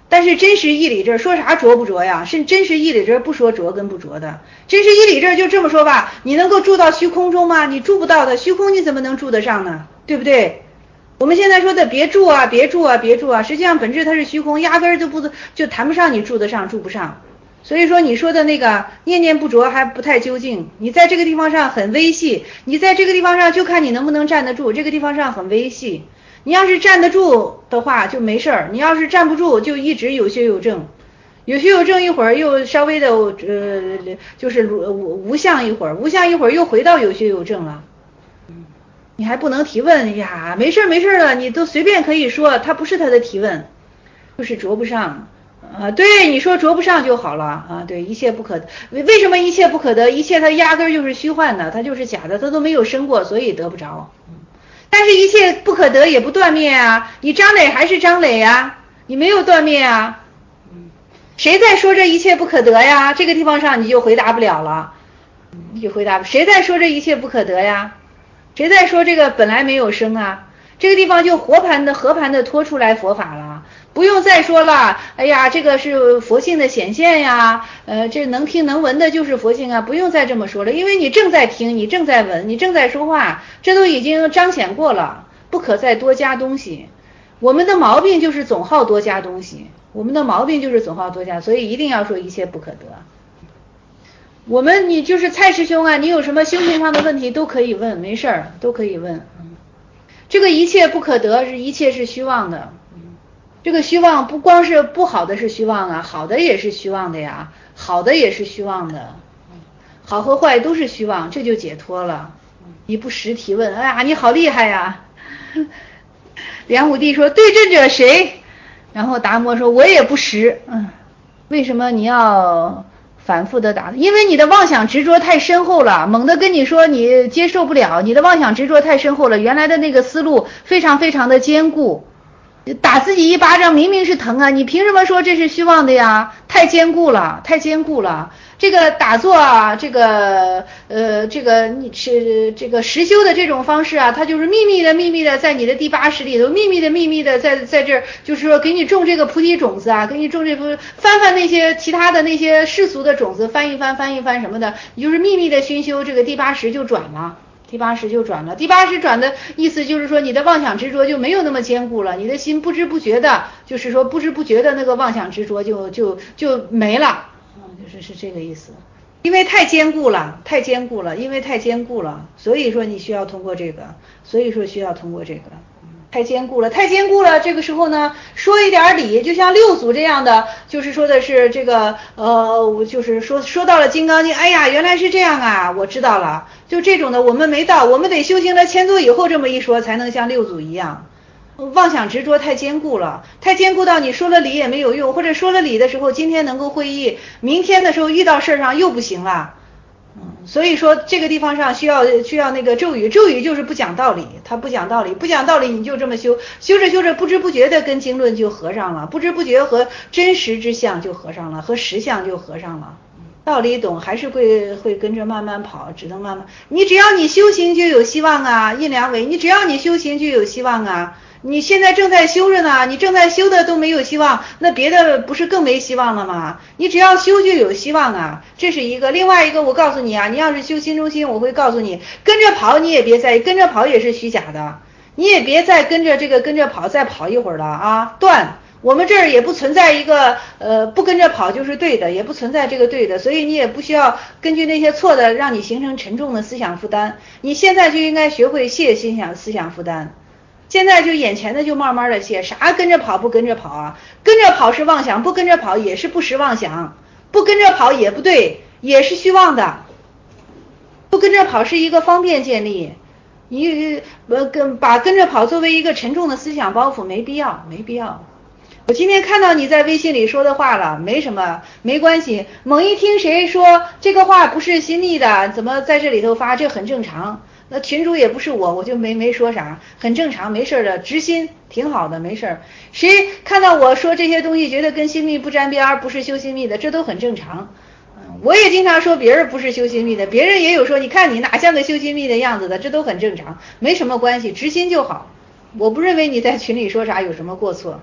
但是真实义理这说啥着不着呀？是真实义理这不说着跟不着的。真实义理这就这么说吧，你能够住到虚空中吗？你住不到的，虚空你怎么能住得上呢？对不对？我们现在说的别住啊，别住啊，别住啊，实际上本质它是虚空，压根儿就不就谈不上你住得上住不上。所以说你说的那个念念不着还不太究竟，你在这个地方上很微细，你在这个地方上就看你能不能站得住，这个地方上很微细。你要是站得住的话就没事儿，你要是站不住就一直有血有症，有血有症一会儿又稍微的呃就是无无相一会儿，无相一会儿又回到有血有症了。你还不能提问呀，没事没事了，你都随便可以说，他不是他的提问，就是着不上。啊，对，你说着不上就好了啊，对，一切不可得，为什么一切不可得？一切它压根儿就是虚幻的，它就是假的，它都没有生过，所以得不着。但是一切不可得也不断灭啊，你张磊还是张磊啊，你没有断灭啊。谁在说这一切不可得呀？这个地方上你就回答不了了，你就回答不，谁在说这一切不可得呀？谁在说这个本来没有生啊？这个地方就活盘的和盘的拖出来佛法了，不用再说了。哎呀，这个是佛性的显现呀，呃，这能听能闻的就是佛性啊，不用再这么说了，因为你正在听，你正在闻，你正在说话，这都已经彰显过了，不可再多加东西。我们的毛病就是总好多加东西，我们的毛病就是总好多加，所以一定要说一切不可得。我们你就是蔡师兄啊，你有什么修行上的问题都可以问，没事儿都可以问。这个一切不可得是一切是虚妄的，这个虚妄不光是不好的是虚妄啊，好的也是虚妄的呀，好的也是虚妄的，好和坏都是虚妄，这就解脱了。你不识提问，哎呀，你好厉害呀！梁武帝说对阵者谁？然后达摩说我也不识。嗯，为什么你要反复的打？因为你的妄想执着太深厚了，猛地跟你说你接受不了，你的妄想执着太深厚了，原来的那个思路非常非常的坚固，打自己一巴掌明明是疼啊，你凭什么说这是虚妄的呀？太坚固了，太坚固了。这个打坐啊，这个呃，这个你是这个实修的这种方式啊，它就是秘密的秘密的在你的第八识里头，秘密的秘密的在在这儿，就是说给你种这个菩提种子啊，给你种这个翻翻那些其他的那些世俗的种子，翻一翻翻一翻什么的，你就是秘密的熏修，这个第八识就转了。第八识就转了，第八识转的意思就是说你的妄想执着就没有那么坚固了，你的心不知不觉的，就是说不知不觉的那个妄想执着就就就没了，嗯，就是是这个意思。因为太坚固了，太坚固了，因为太坚固了，所以说你需要通过这个，所以说需要通过这个。太坚固了，太坚固了。这个时候呢，说一点理，就像六祖这样的，就是说的是这个，呃，我就是说说到了《金刚经》，哎呀，原来是这样啊，我知道了。就这种的，我们没到，我们得修行了千多以后这么一说，才能像六祖一样。妄想执着太坚固了，太坚固到你说了理也没有用，或者说了理的时候，今天能够会意，明天的时候遇到事儿上又不行了。嗯，所以说这个地方上需要需要那个咒语，咒语就是不讲道理，他不讲道理，不讲道理你就这么修，修着修着不知不觉的跟经论就合上了，不知不觉和真实之相就合上了，和实相就合上了。道理懂还是会会跟着慢慢跑，只能慢慢，你只要你修行就有希望啊，印良伟，你只要你修行就有希望啊。你现在正在修着呢，你正在修的都没有希望，那别的不是更没希望了吗？你只要修就有希望啊，这是一个。另外一个我告诉你啊，你要是修心中心，我会告诉你，跟着跑你也别在意，跟着跑也是虚假的，你也别再跟着这个跟着跑再跑一会儿了啊，断。我们这儿也不存在一个呃不跟着跑就是对的，也不存在这个对的，所以你也不需要根据那些错的让你形成沉重的思想负担，你现在就应该学会卸心想思想负担。现在就眼前的就慢慢的卸，啥跟着跑不跟着跑啊？跟着跑是妄想，不跟着跑也是不实妄想，不跟着跑也不对，也是虚妄的。不跟着跑是一个方便建立，你呃跟把跟着跑作为一个沉重的思想包袱，没必要，没必要。我今天看到你在微信里说的话了，没什么，没关系。猛一听谁说这个话不是心力的，怎么在这里头发，这很正常。那群主也不是我，我就没没说啥，很正常，没事的，直心挺好的，没事。谁看到我说这些东西，觉得跟心密不沾边，不是修心密的，这都很正常。嗯，我也经常说别人不是修心密的，别人也有说，你看你哪像个修心密的样子的，这都很正常，没什么关系，直心就好。我不认为你在群里说啥有什么过错。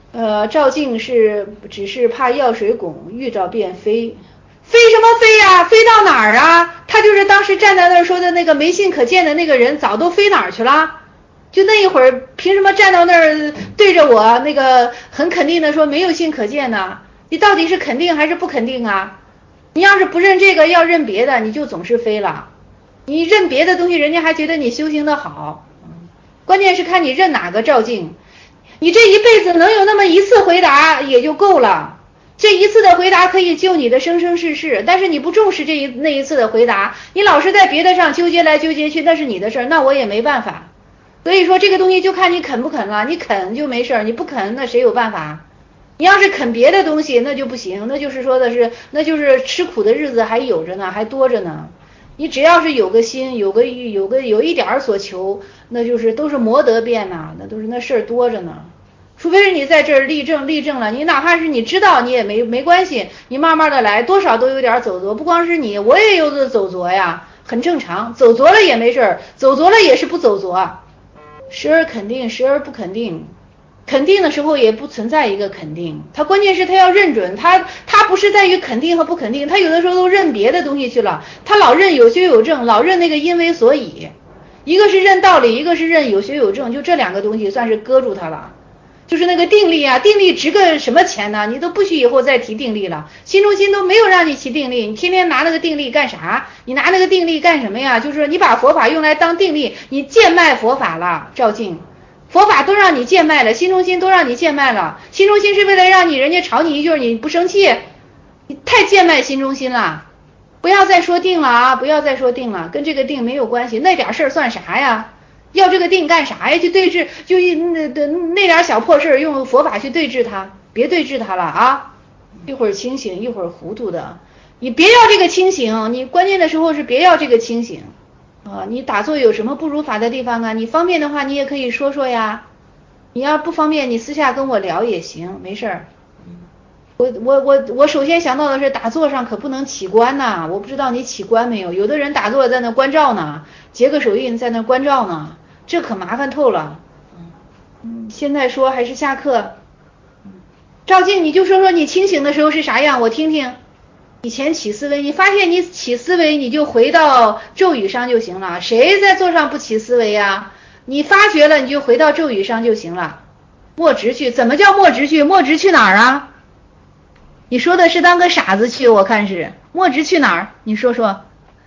呃，赵静是只是怕药水汞遇着便飞，飞什么飞呀、啊？飞到哪儿啊？他就是当时站在那儿说的那个没信可见的那个人，早都飞哪儿去了？就那一会儿，凭什么站到那儿对着我那个很肯定的说没有信可见呢？你到底是肯定还是不肯定啊？你要是不认这个，要认别的，你就总是飞了。你认别的东西，人家还觉得你修行的好。关键是看你认哪个赵静。你这一辈子能有那么一次回答也就够了，这一次的回答可以救你的生生世世，但是你不重视这一那一次的回答，你老是在别的上纠结来纠结去，那是你的事儿，那我也没办法。所以说这个东西就看你肯不肯了，你肯就没事，你不肯那谁有办法？你要是肯别的东西那就不行，那就是说的是那就是吃苦的日子还有着呢，还多着呢。你只要是有个心，有个有个有一点所求，那就是都是磨得变呐，那都是那事儿多着呢。除非是你在这儿立正立正了，你哪怕是你知道你也没没关系，你慢慢的来，多少都有点走拙，不光是你，我也有的走拙呀，很正常，走拙了也没事儿，走拙了也是不走拙，时而肯定，时而不肯定。肯定的时候也不存在一个肯定，他关键是他要认准，他他不是在于肯定和不肯定，他有的时候都认别的东西去了，他老认有学有证，老认那个因为所以，一个是认道理，一个是认有学有证，就这两个东西算是搁住他了。就是那个定力啊，定力值个什么钱呢？你都不许以后再提定力了，新中心都没有让你提定力，你天天拿那个定力干啥？你拿那个定力干什么呀？就是你把佛法用来当定力，你贱卖佛法了，赵静。佛法都让你贱卖了，新中心都让你贱卖了，新中心是为了让你人家吵你一句你不生气，你太贱卖新中心了，不要再说定了啊，不要再说定了，跟这个定没有关系，那点事儿算啥呀？要这个定干啥呀？去对峙就那那那点小破事用佛法去对峙它，别对峙它了啊！一会儿清醒一会儿糊涂的，你别要这个清醒，你关键的时候是别要这个清醒。啊，你打坐有什么不如法的地方啊？你方便的话，你也可以说说呀。你要不方便，你私下跟我聊也行，没事儿。我我我我首先想到的是打坐上可不能起观呐，我不知道你起观没有？有的人打坐在那关照呢，结个手印在那关照呢，这可麻烦透了。嗯，现在说还是下课。赵静，你就说说你清醒的时候是啥样，我听听。以前起思维，你发现你起思维，你就回到咒语上就行了。谁在座上不起思维呀？你发觉了，你就回到咒语上就行了。墨直去，怎么叫墨直去？墨直去哪儿啊？你说的是当个傻子去，我看是。墨直去哪儿？你说说。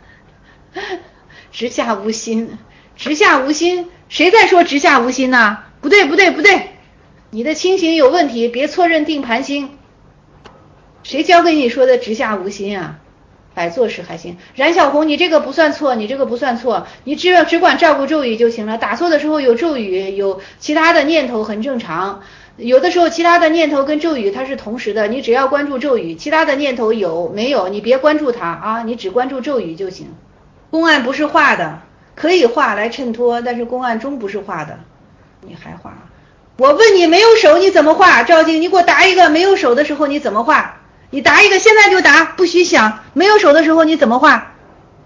直下无心，直下无心，谁在说直下无心呢？不对，不对，不对，你的清醒有问题，别错认定盘星。谁教给你说的直下无心啊？摆坐时还行。冉小红，你这个不算错，你这个不算错，你只只管照顾咒语就行了。打坐的时候有咒语，有其他的念头很正常。有的时候其他的念头跟咒语它是同时的，你只要关注咒语，其他的念头有没有你别关注它啊，你只关注咒语就行。公案不是画的，可以画来衬托，但是公案终不是画的。你还画？我问你没有手你怎么画？赵静，你给我答一个，没有手的时候你怎么画？你答一个，现在就答，不许想。没有手的时候你怎么画？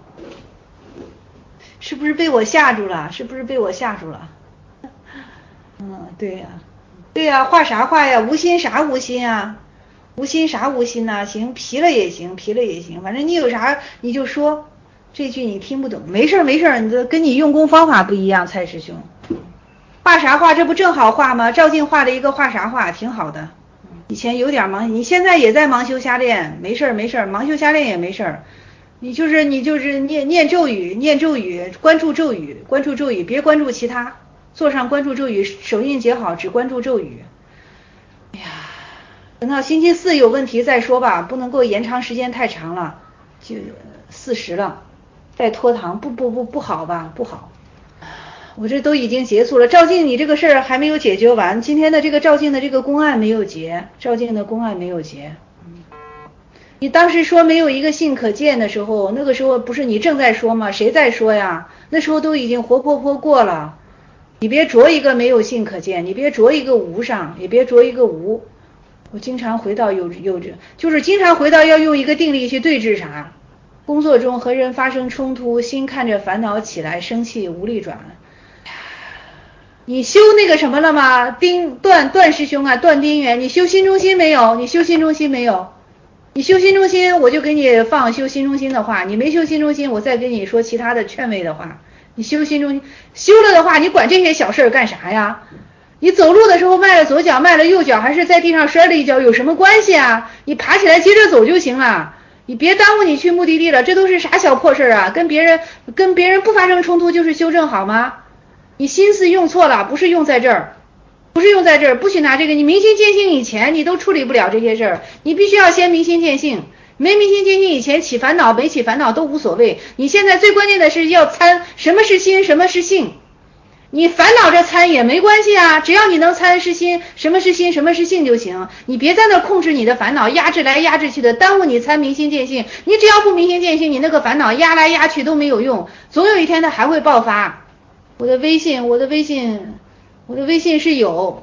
是不是被我吓住了？是不是被我吓住了？嗯，对呀、啊，对呀、啊，画啥画呀？无心啥无心啊？无心啥无心呐、啊？行，皮了也行，皮了也行，反正你有啥你就说。这句你听不懂，没事没事，你这跟你用功方法不一样，蔡师兄。画啥画？这不正好画吗？赵静画的一个画啥画，挺好的。以前有点忙，你现在也在盲修瞎练，没事没事，盲修瞎练也没事。你就是你就是念念咒语，念咒语，关注咒语，关注咒语，别关注其他。坐上关注咒语，手印结好，只关注咒语。哎呀，等到星期四有问题再说吧，不能够延长时间太长了，就四十了，再拖堂不不不不好吧，不好。我这都已经结束了，赵静你这个事儿还没有解决完，今天的这个赵静的这个公案没有结，赵静的公案没有结。你当时说没有一个信可见的时候，那个时候不是你正在说吗？谁在说呀？那时候都已经活泼泼过了，你别着一个没有信可见，你别着一个无上，也别着一个无。我经常回到有有就是经常回到要用一个定力去对治啥。工作中和人发生冲突，心看着烦恼起来，生气无力转。 你修那个什么了吗？丁段段师兄啊，段丁元，你修心中心没有？你修心中心没有？你修心中心，我就给你放修心中心的话；你没修心中心，我再跟你说其他的劝慰的话。你修心中心，修了的话，你管这些小事干啥呀？你走路的时候迈了左脚，迈了右脚，还是在地上摔了一跤，有什么关系啊？你爬起来接着走就行了。你别耽误你去目的地了，这都是啥小破事啊？跟别人跟别人不发生冲突就是修正好吗？你心思用错了，不是用在这儿，不是用在这儿，不许拿这个。你明心见性以前，你都处理不了这些事儿，你必须要先明心见性。没明心见性以前，起烦恼没起烦恼都无所谓。你现在最关键的是要参什么是心，什么是性。你烦恼着参也没关系啊，只要你能参是心，什么是心，什么是性就行。你别在那控制你的烦恼，压制来压制去的，耽误你参明心见性。你只要不明心见性，你那个烦恼压来压去都没有用，总有一天它还会爆发。我的微信，我的微信，我的微信是有，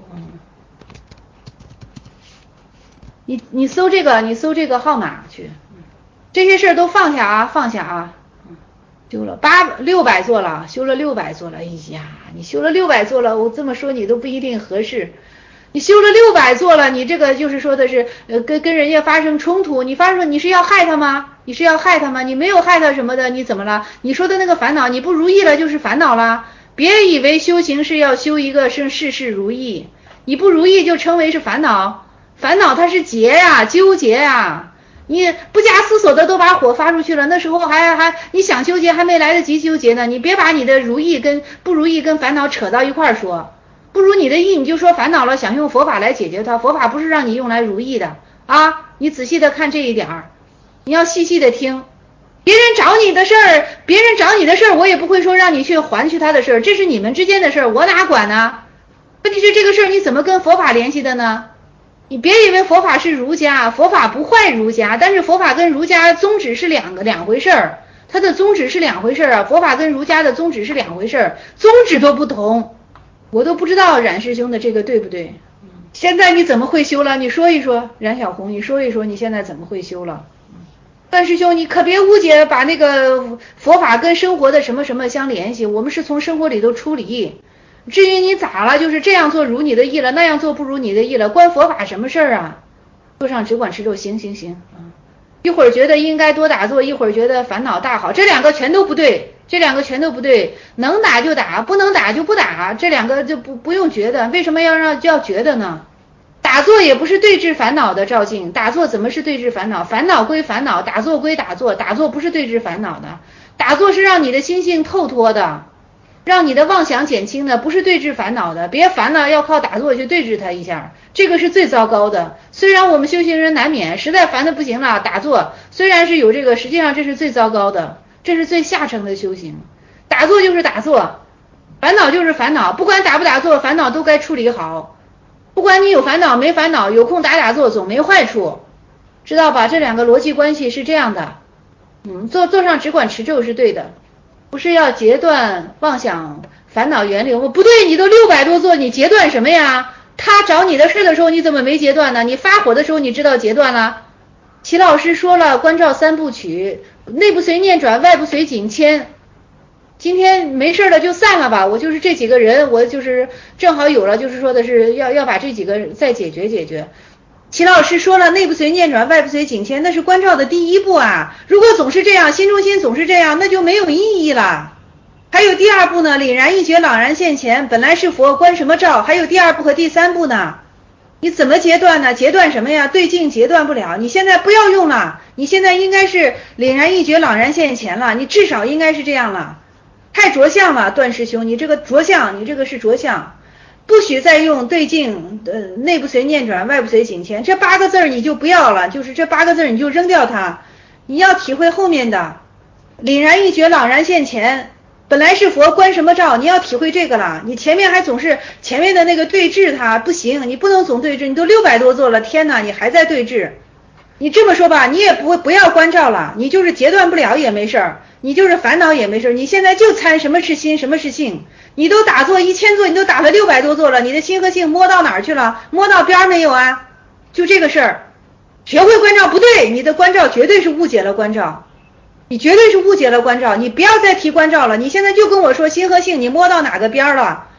你你搜这个，你搜这个号码去，这些事儿都放下啊，放下啊。修了八六百座了，修了六百座了，哎呀，你修了六百座了，我这么说你都不一定合适。你修了六百座了，你这个就是说的是呃跟跟人家发生冲突，你发生你是要害他吗？你是要害他吗？你没有害他什么的，你怎么了？你说的那个烦恼，你不如意了就是烦恼了。别以为修行是要修一个是事事如意，你不如意就称为是烦恼，烦恼它是结呀，纠结呀。你不加思索的都把火发出去了，那时候还还你想纠结还没来得及纠结呢，你别把你的如意跟不如意跟烦恼扯到一块儿说，不如你的意你就说烦恼了，想用佛法来解决它，佛法不是让你用来如意的啊，你仔细的看这一点儿，你要细细的听。别人找你的事儿，别人找你的事儿，我也不会说让你去还去他的事儿，这是你们之间的事儿，我哪管呢？问题是这个事儿你怎么跟佛法联系的呢？你别以为佛法是儒家，佛法不坏儒家，但是佛法跟儒家宗旨是两个两回事儿，它的宗旨是两回事儿啊，佛法跟儒家的宗旨是两回事儿，宗旨都不同，我都不知道冉师兄的这个对不对？现在你怎么会修了？你说一说，冉小红，你说一说你现在怎么会修了？段师兄，你可别误解，把那个佛法跟生活的什么什么相联系，我们是从生活里头出离。至于你咋了，就是这样做如你的意了，那样做不如你的意了，关佛法什么事儿啊？坐上只管吃肉，行行行，一会儿觉得应该多打坐，一会儿觉得烦恼大好，这两个全都不对，这两个全都不对，能打就打，不能打就不打，这两个就不不用觉得，为什么要让就要觉得呢？打坐也不是对治烦恼的照镜，打坐怎么是对治烦恼？烦恼归烦恼，打坐归打坐，打坐不是对治烦恼的，打坐是让你的心性透脱的，让你的妄想减轻的，不是对治烦恼的。别烦了要靠打坐去对治它一下，这个是最糟糕的。虽然我们修行人难免实在烦的不行了，打坐虽然是有这个，实际上这是最糟糕的，这是最下乘的修行。打坐就是打坐，烦恼就是烦恼，不管打不打坐，烦恼都该处理好。不管你有烦恼没烦恼，有空打打坐总没坏处，知道吧？这两个逻辑关系是这样的。嗯，坐坐上只管持咒是对的，不是要截断妄想烦恼源流。不对，你都六百多座，你截断什么呀？他找你的事的时候你怎么没截断呢？你发火的时候你知道截断了？齐老师说了，关照三部曲，内不随念转，外不随境迁。今天没事了就散了吧，我就是这几个人，我就是正好有了，就是说的是要要把这几个再解决解决。齐老师说了，内不随念转，外不随境迁，那是关照的第一步啊。如果总是这样，心中心总是这样，那就没有意义了。还有第二步呢，凛然一觉，朗然现前，本来是佛，关什么照？还有第二步和第三步呢？你怎么截断呢？截断什么呀？对境截断不了，你现在不要用了，你现在应该是凛然一觉，朗然现前了，你至少应该是这样了。太着相了，段师兄，你这个着相，你这个是着相，不许再用对境，呃，内不随念转，外不随境迁，这八个字你就不要了，就是这八个字你就扔掉它，你要体会后面的，凛然一觉，朗然现前，本来是佛，关什么照？你要体会这个了，你前面还总是前面的那个对峙它不行，你不能总对峙，你都六百多座了，天哪，你还在对峙。你这么说吧，你也不会不要关照了，你就是截断不了也没事儿，你就是烦恼也没事儿，你现在就参什么是心，什么是性，你都打坐一千座，你都打了六百多座了，你的心和性摸到哪儿去了？摸到边儿没有啊？就这个事儿，学会关照不对，你的关照绝对是误解了关照，你绝对是误解了关照，你不要再提关照了，你现在就跟我说心和性，你摸到哪个边儿了？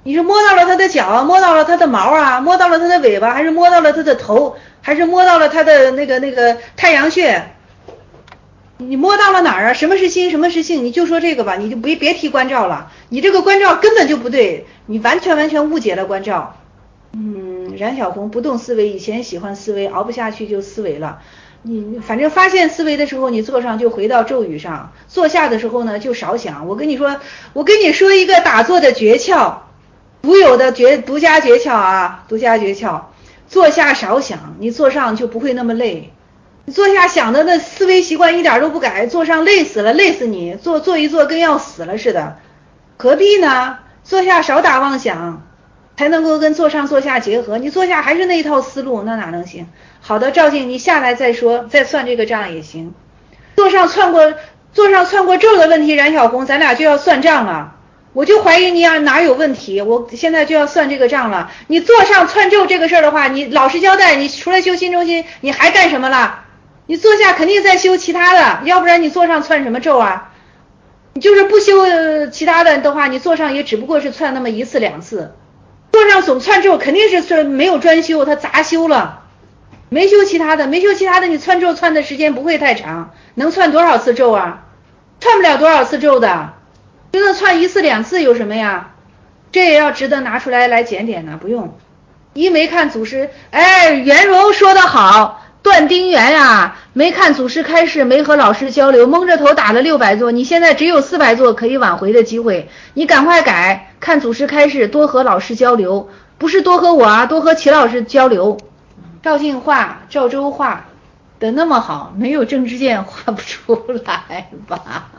你是摸到了他的脚，摸到了他的毛啊，摸到了他的尾巴，还是摸到了他的头，还是摸到了他的那个那个太阳穴？你摸到了哪儿啊？什么是心，什么是性？你就说这个吧，你就别别提关照了，你这个关照根本就不对，你完全完全误解了关照。嗯，冉小红不动思维，以前喜欢思维，熬不下去就思维了。你反正发现思维的时候，你坐上就回到咒语上，坐下的时候呢就少想。我跟你说，我跟你说一个打坐的诀窍，独有的诀独家诀窍啊，独家诀窍，坐下少想，你坐上就不会那么累。你坐下想的那思维习惯一点都不改，坐上累死了，累死你，坐坐一坐跟要死了似的，何必呢？坐下少打妄想，才能够跟坐上坐下结合。你坐下还是那一套思路，那哪能行？好的，赵静，你下来再说，再算这个账也行。坐上窜过坐上窜过咒的问题，冉小红，咱俩就要算账了。我就怀疑你啊哪有问题，我现在就要算这个账了。你坐上窜咒这个事儿的话，你老实交代，你除了修心中心，你还干什么了？你坐下肯定在修其他的，要不然你坐上窜什么咒啊？你就是不修其他的的话，你坐上也只不过是窜那么一次两次。坐上总窜咒肯定是说没有专修，他杂修了，没修其他的，没修其他的，你窜咒窜的时间不会太长，能窜多少次咒啊？窜不了多少次咒的，就算窜一次两次有什么呀？这也要值得拿出来来检点呢，不用。一没看祖师，哎，袁荣说得好。段丁元呀，没看祖师开示，没和老师交流，蒙着头打了六百座，你现在只有四百座可以挽回的机会，你赶快改，看祖师开示，多和老师交流，不是多和我啊，多和齐老师交流。赵静画赵州画的那么好，没有郑知健画不出来吧？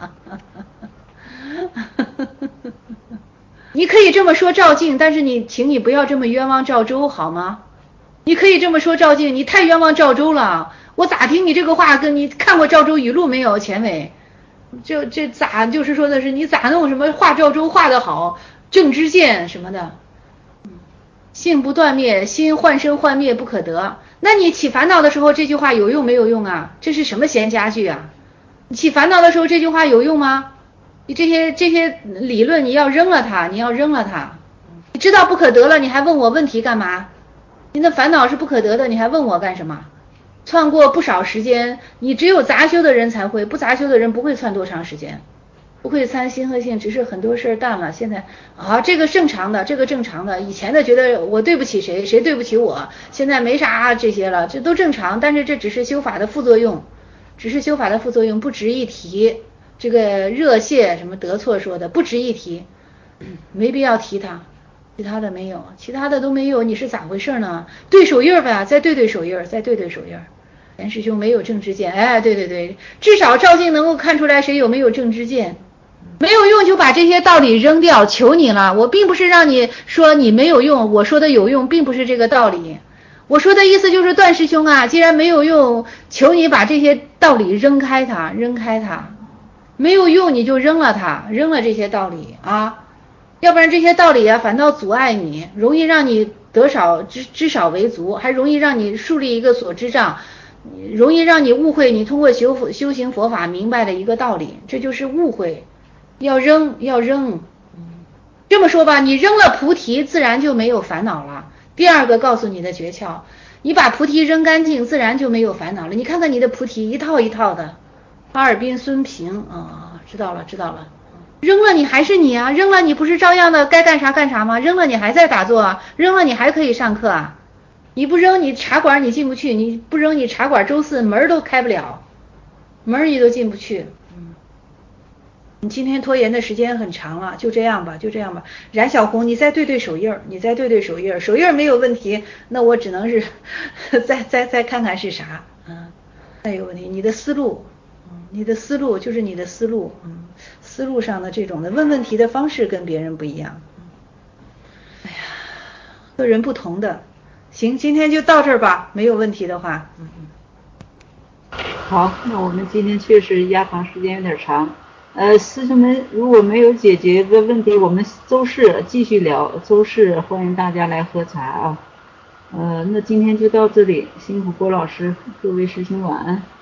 你可以这么说赵静，但是你请你不要这么冤枉赵州好吗？你可以这么说赵静，你太冤枉赵州了。我咋听你这个话，跟你看过赵州语录没有？钱伟，这这咋就是说的是你咋弄什么画赵州画得好，郑知健什么的，性不断灭，心幻生幻灭不可得。那你起烦恼的时候，这句话有用没有用啊？这是什么闲家具啊？你起烦恼的时候，这句话有用吗？你这些这些理论你要扔了它，你要扔了它。你知道不可得了，你还问我问题干嘛？你的烦恼是不可得的，你还问我干什么？窜过不少时间，你只有杂修的人才会，不杂修的人不会窜多长时间，不会参心和性，只是很多事儿淡了。现在啊，这个正常的，这个正常的，以前的觉得我对不起谁，谁对不起我，现在没啥这些了，这都正常。但是这只是修法的副作用，只是修法的副作用，不值一提。这个热泻什么得错说的，不值一提，没必要提它。其他的没有，其他的都没有，你是咋回事呢？对手印吧，再对对手印，再对对手印。严师兄没有正知见，哎，对对对，至少赵静能够看出来谁有没有正知见。没有用就把这些道理扔掉，求你了。我并不是让你说你没有用，我说的有用，并不是这个道理。我说的意思就是段师兄啊，既然没有用，求你把这些道理扔开它，扔开它。没有用你就扔了它，扔了这些道理啊。要不然这些道理啊反倒阻碍你，容易让你得少知知少为足，还容易让你树立一个所知障，容易让你误会你通过修修行佛法明白的一个道理，这就是误会。要扔要扔，这么说吧，你扔了菩提自然就没有烦恼了。第二个告诉你的诀窍，你把菩提扔干净自然就没有烦恼了。你看看你的菩提一套一套的，哈尔滨孙平啊、哦，知道了知道了。扔了你还是你啊，扔了你不是照样的该干啥干啥吗？扔了你还在打坐啊，扔了你还可以上课啊。你不扔你茶馆你进不去，你不扔你茶馆周四门都开不了，门你都进不去。嗯，你今天拖延的时间很长了，就这样吧就这样吧。冉小红你再对对手印，你再对对手印，手印没有问题，那我只能是再再再看看是啥。嗯，再有问题，你的思路你的思路就是你的思路，嗯，思路上的这种的问问题的方式跟别人不一样。哎呀，个人不同的。行，今天就到这儿吧，没有问题的话。嗯嗯。好，那我们今天确实压堂时间有点长。呃，师兄们如果没有解决的问题，我们周四继续聊，周四欢迎大家来喝茶啊。呃，那今天就到这里，辛苦郭老师，各位师兄晚安。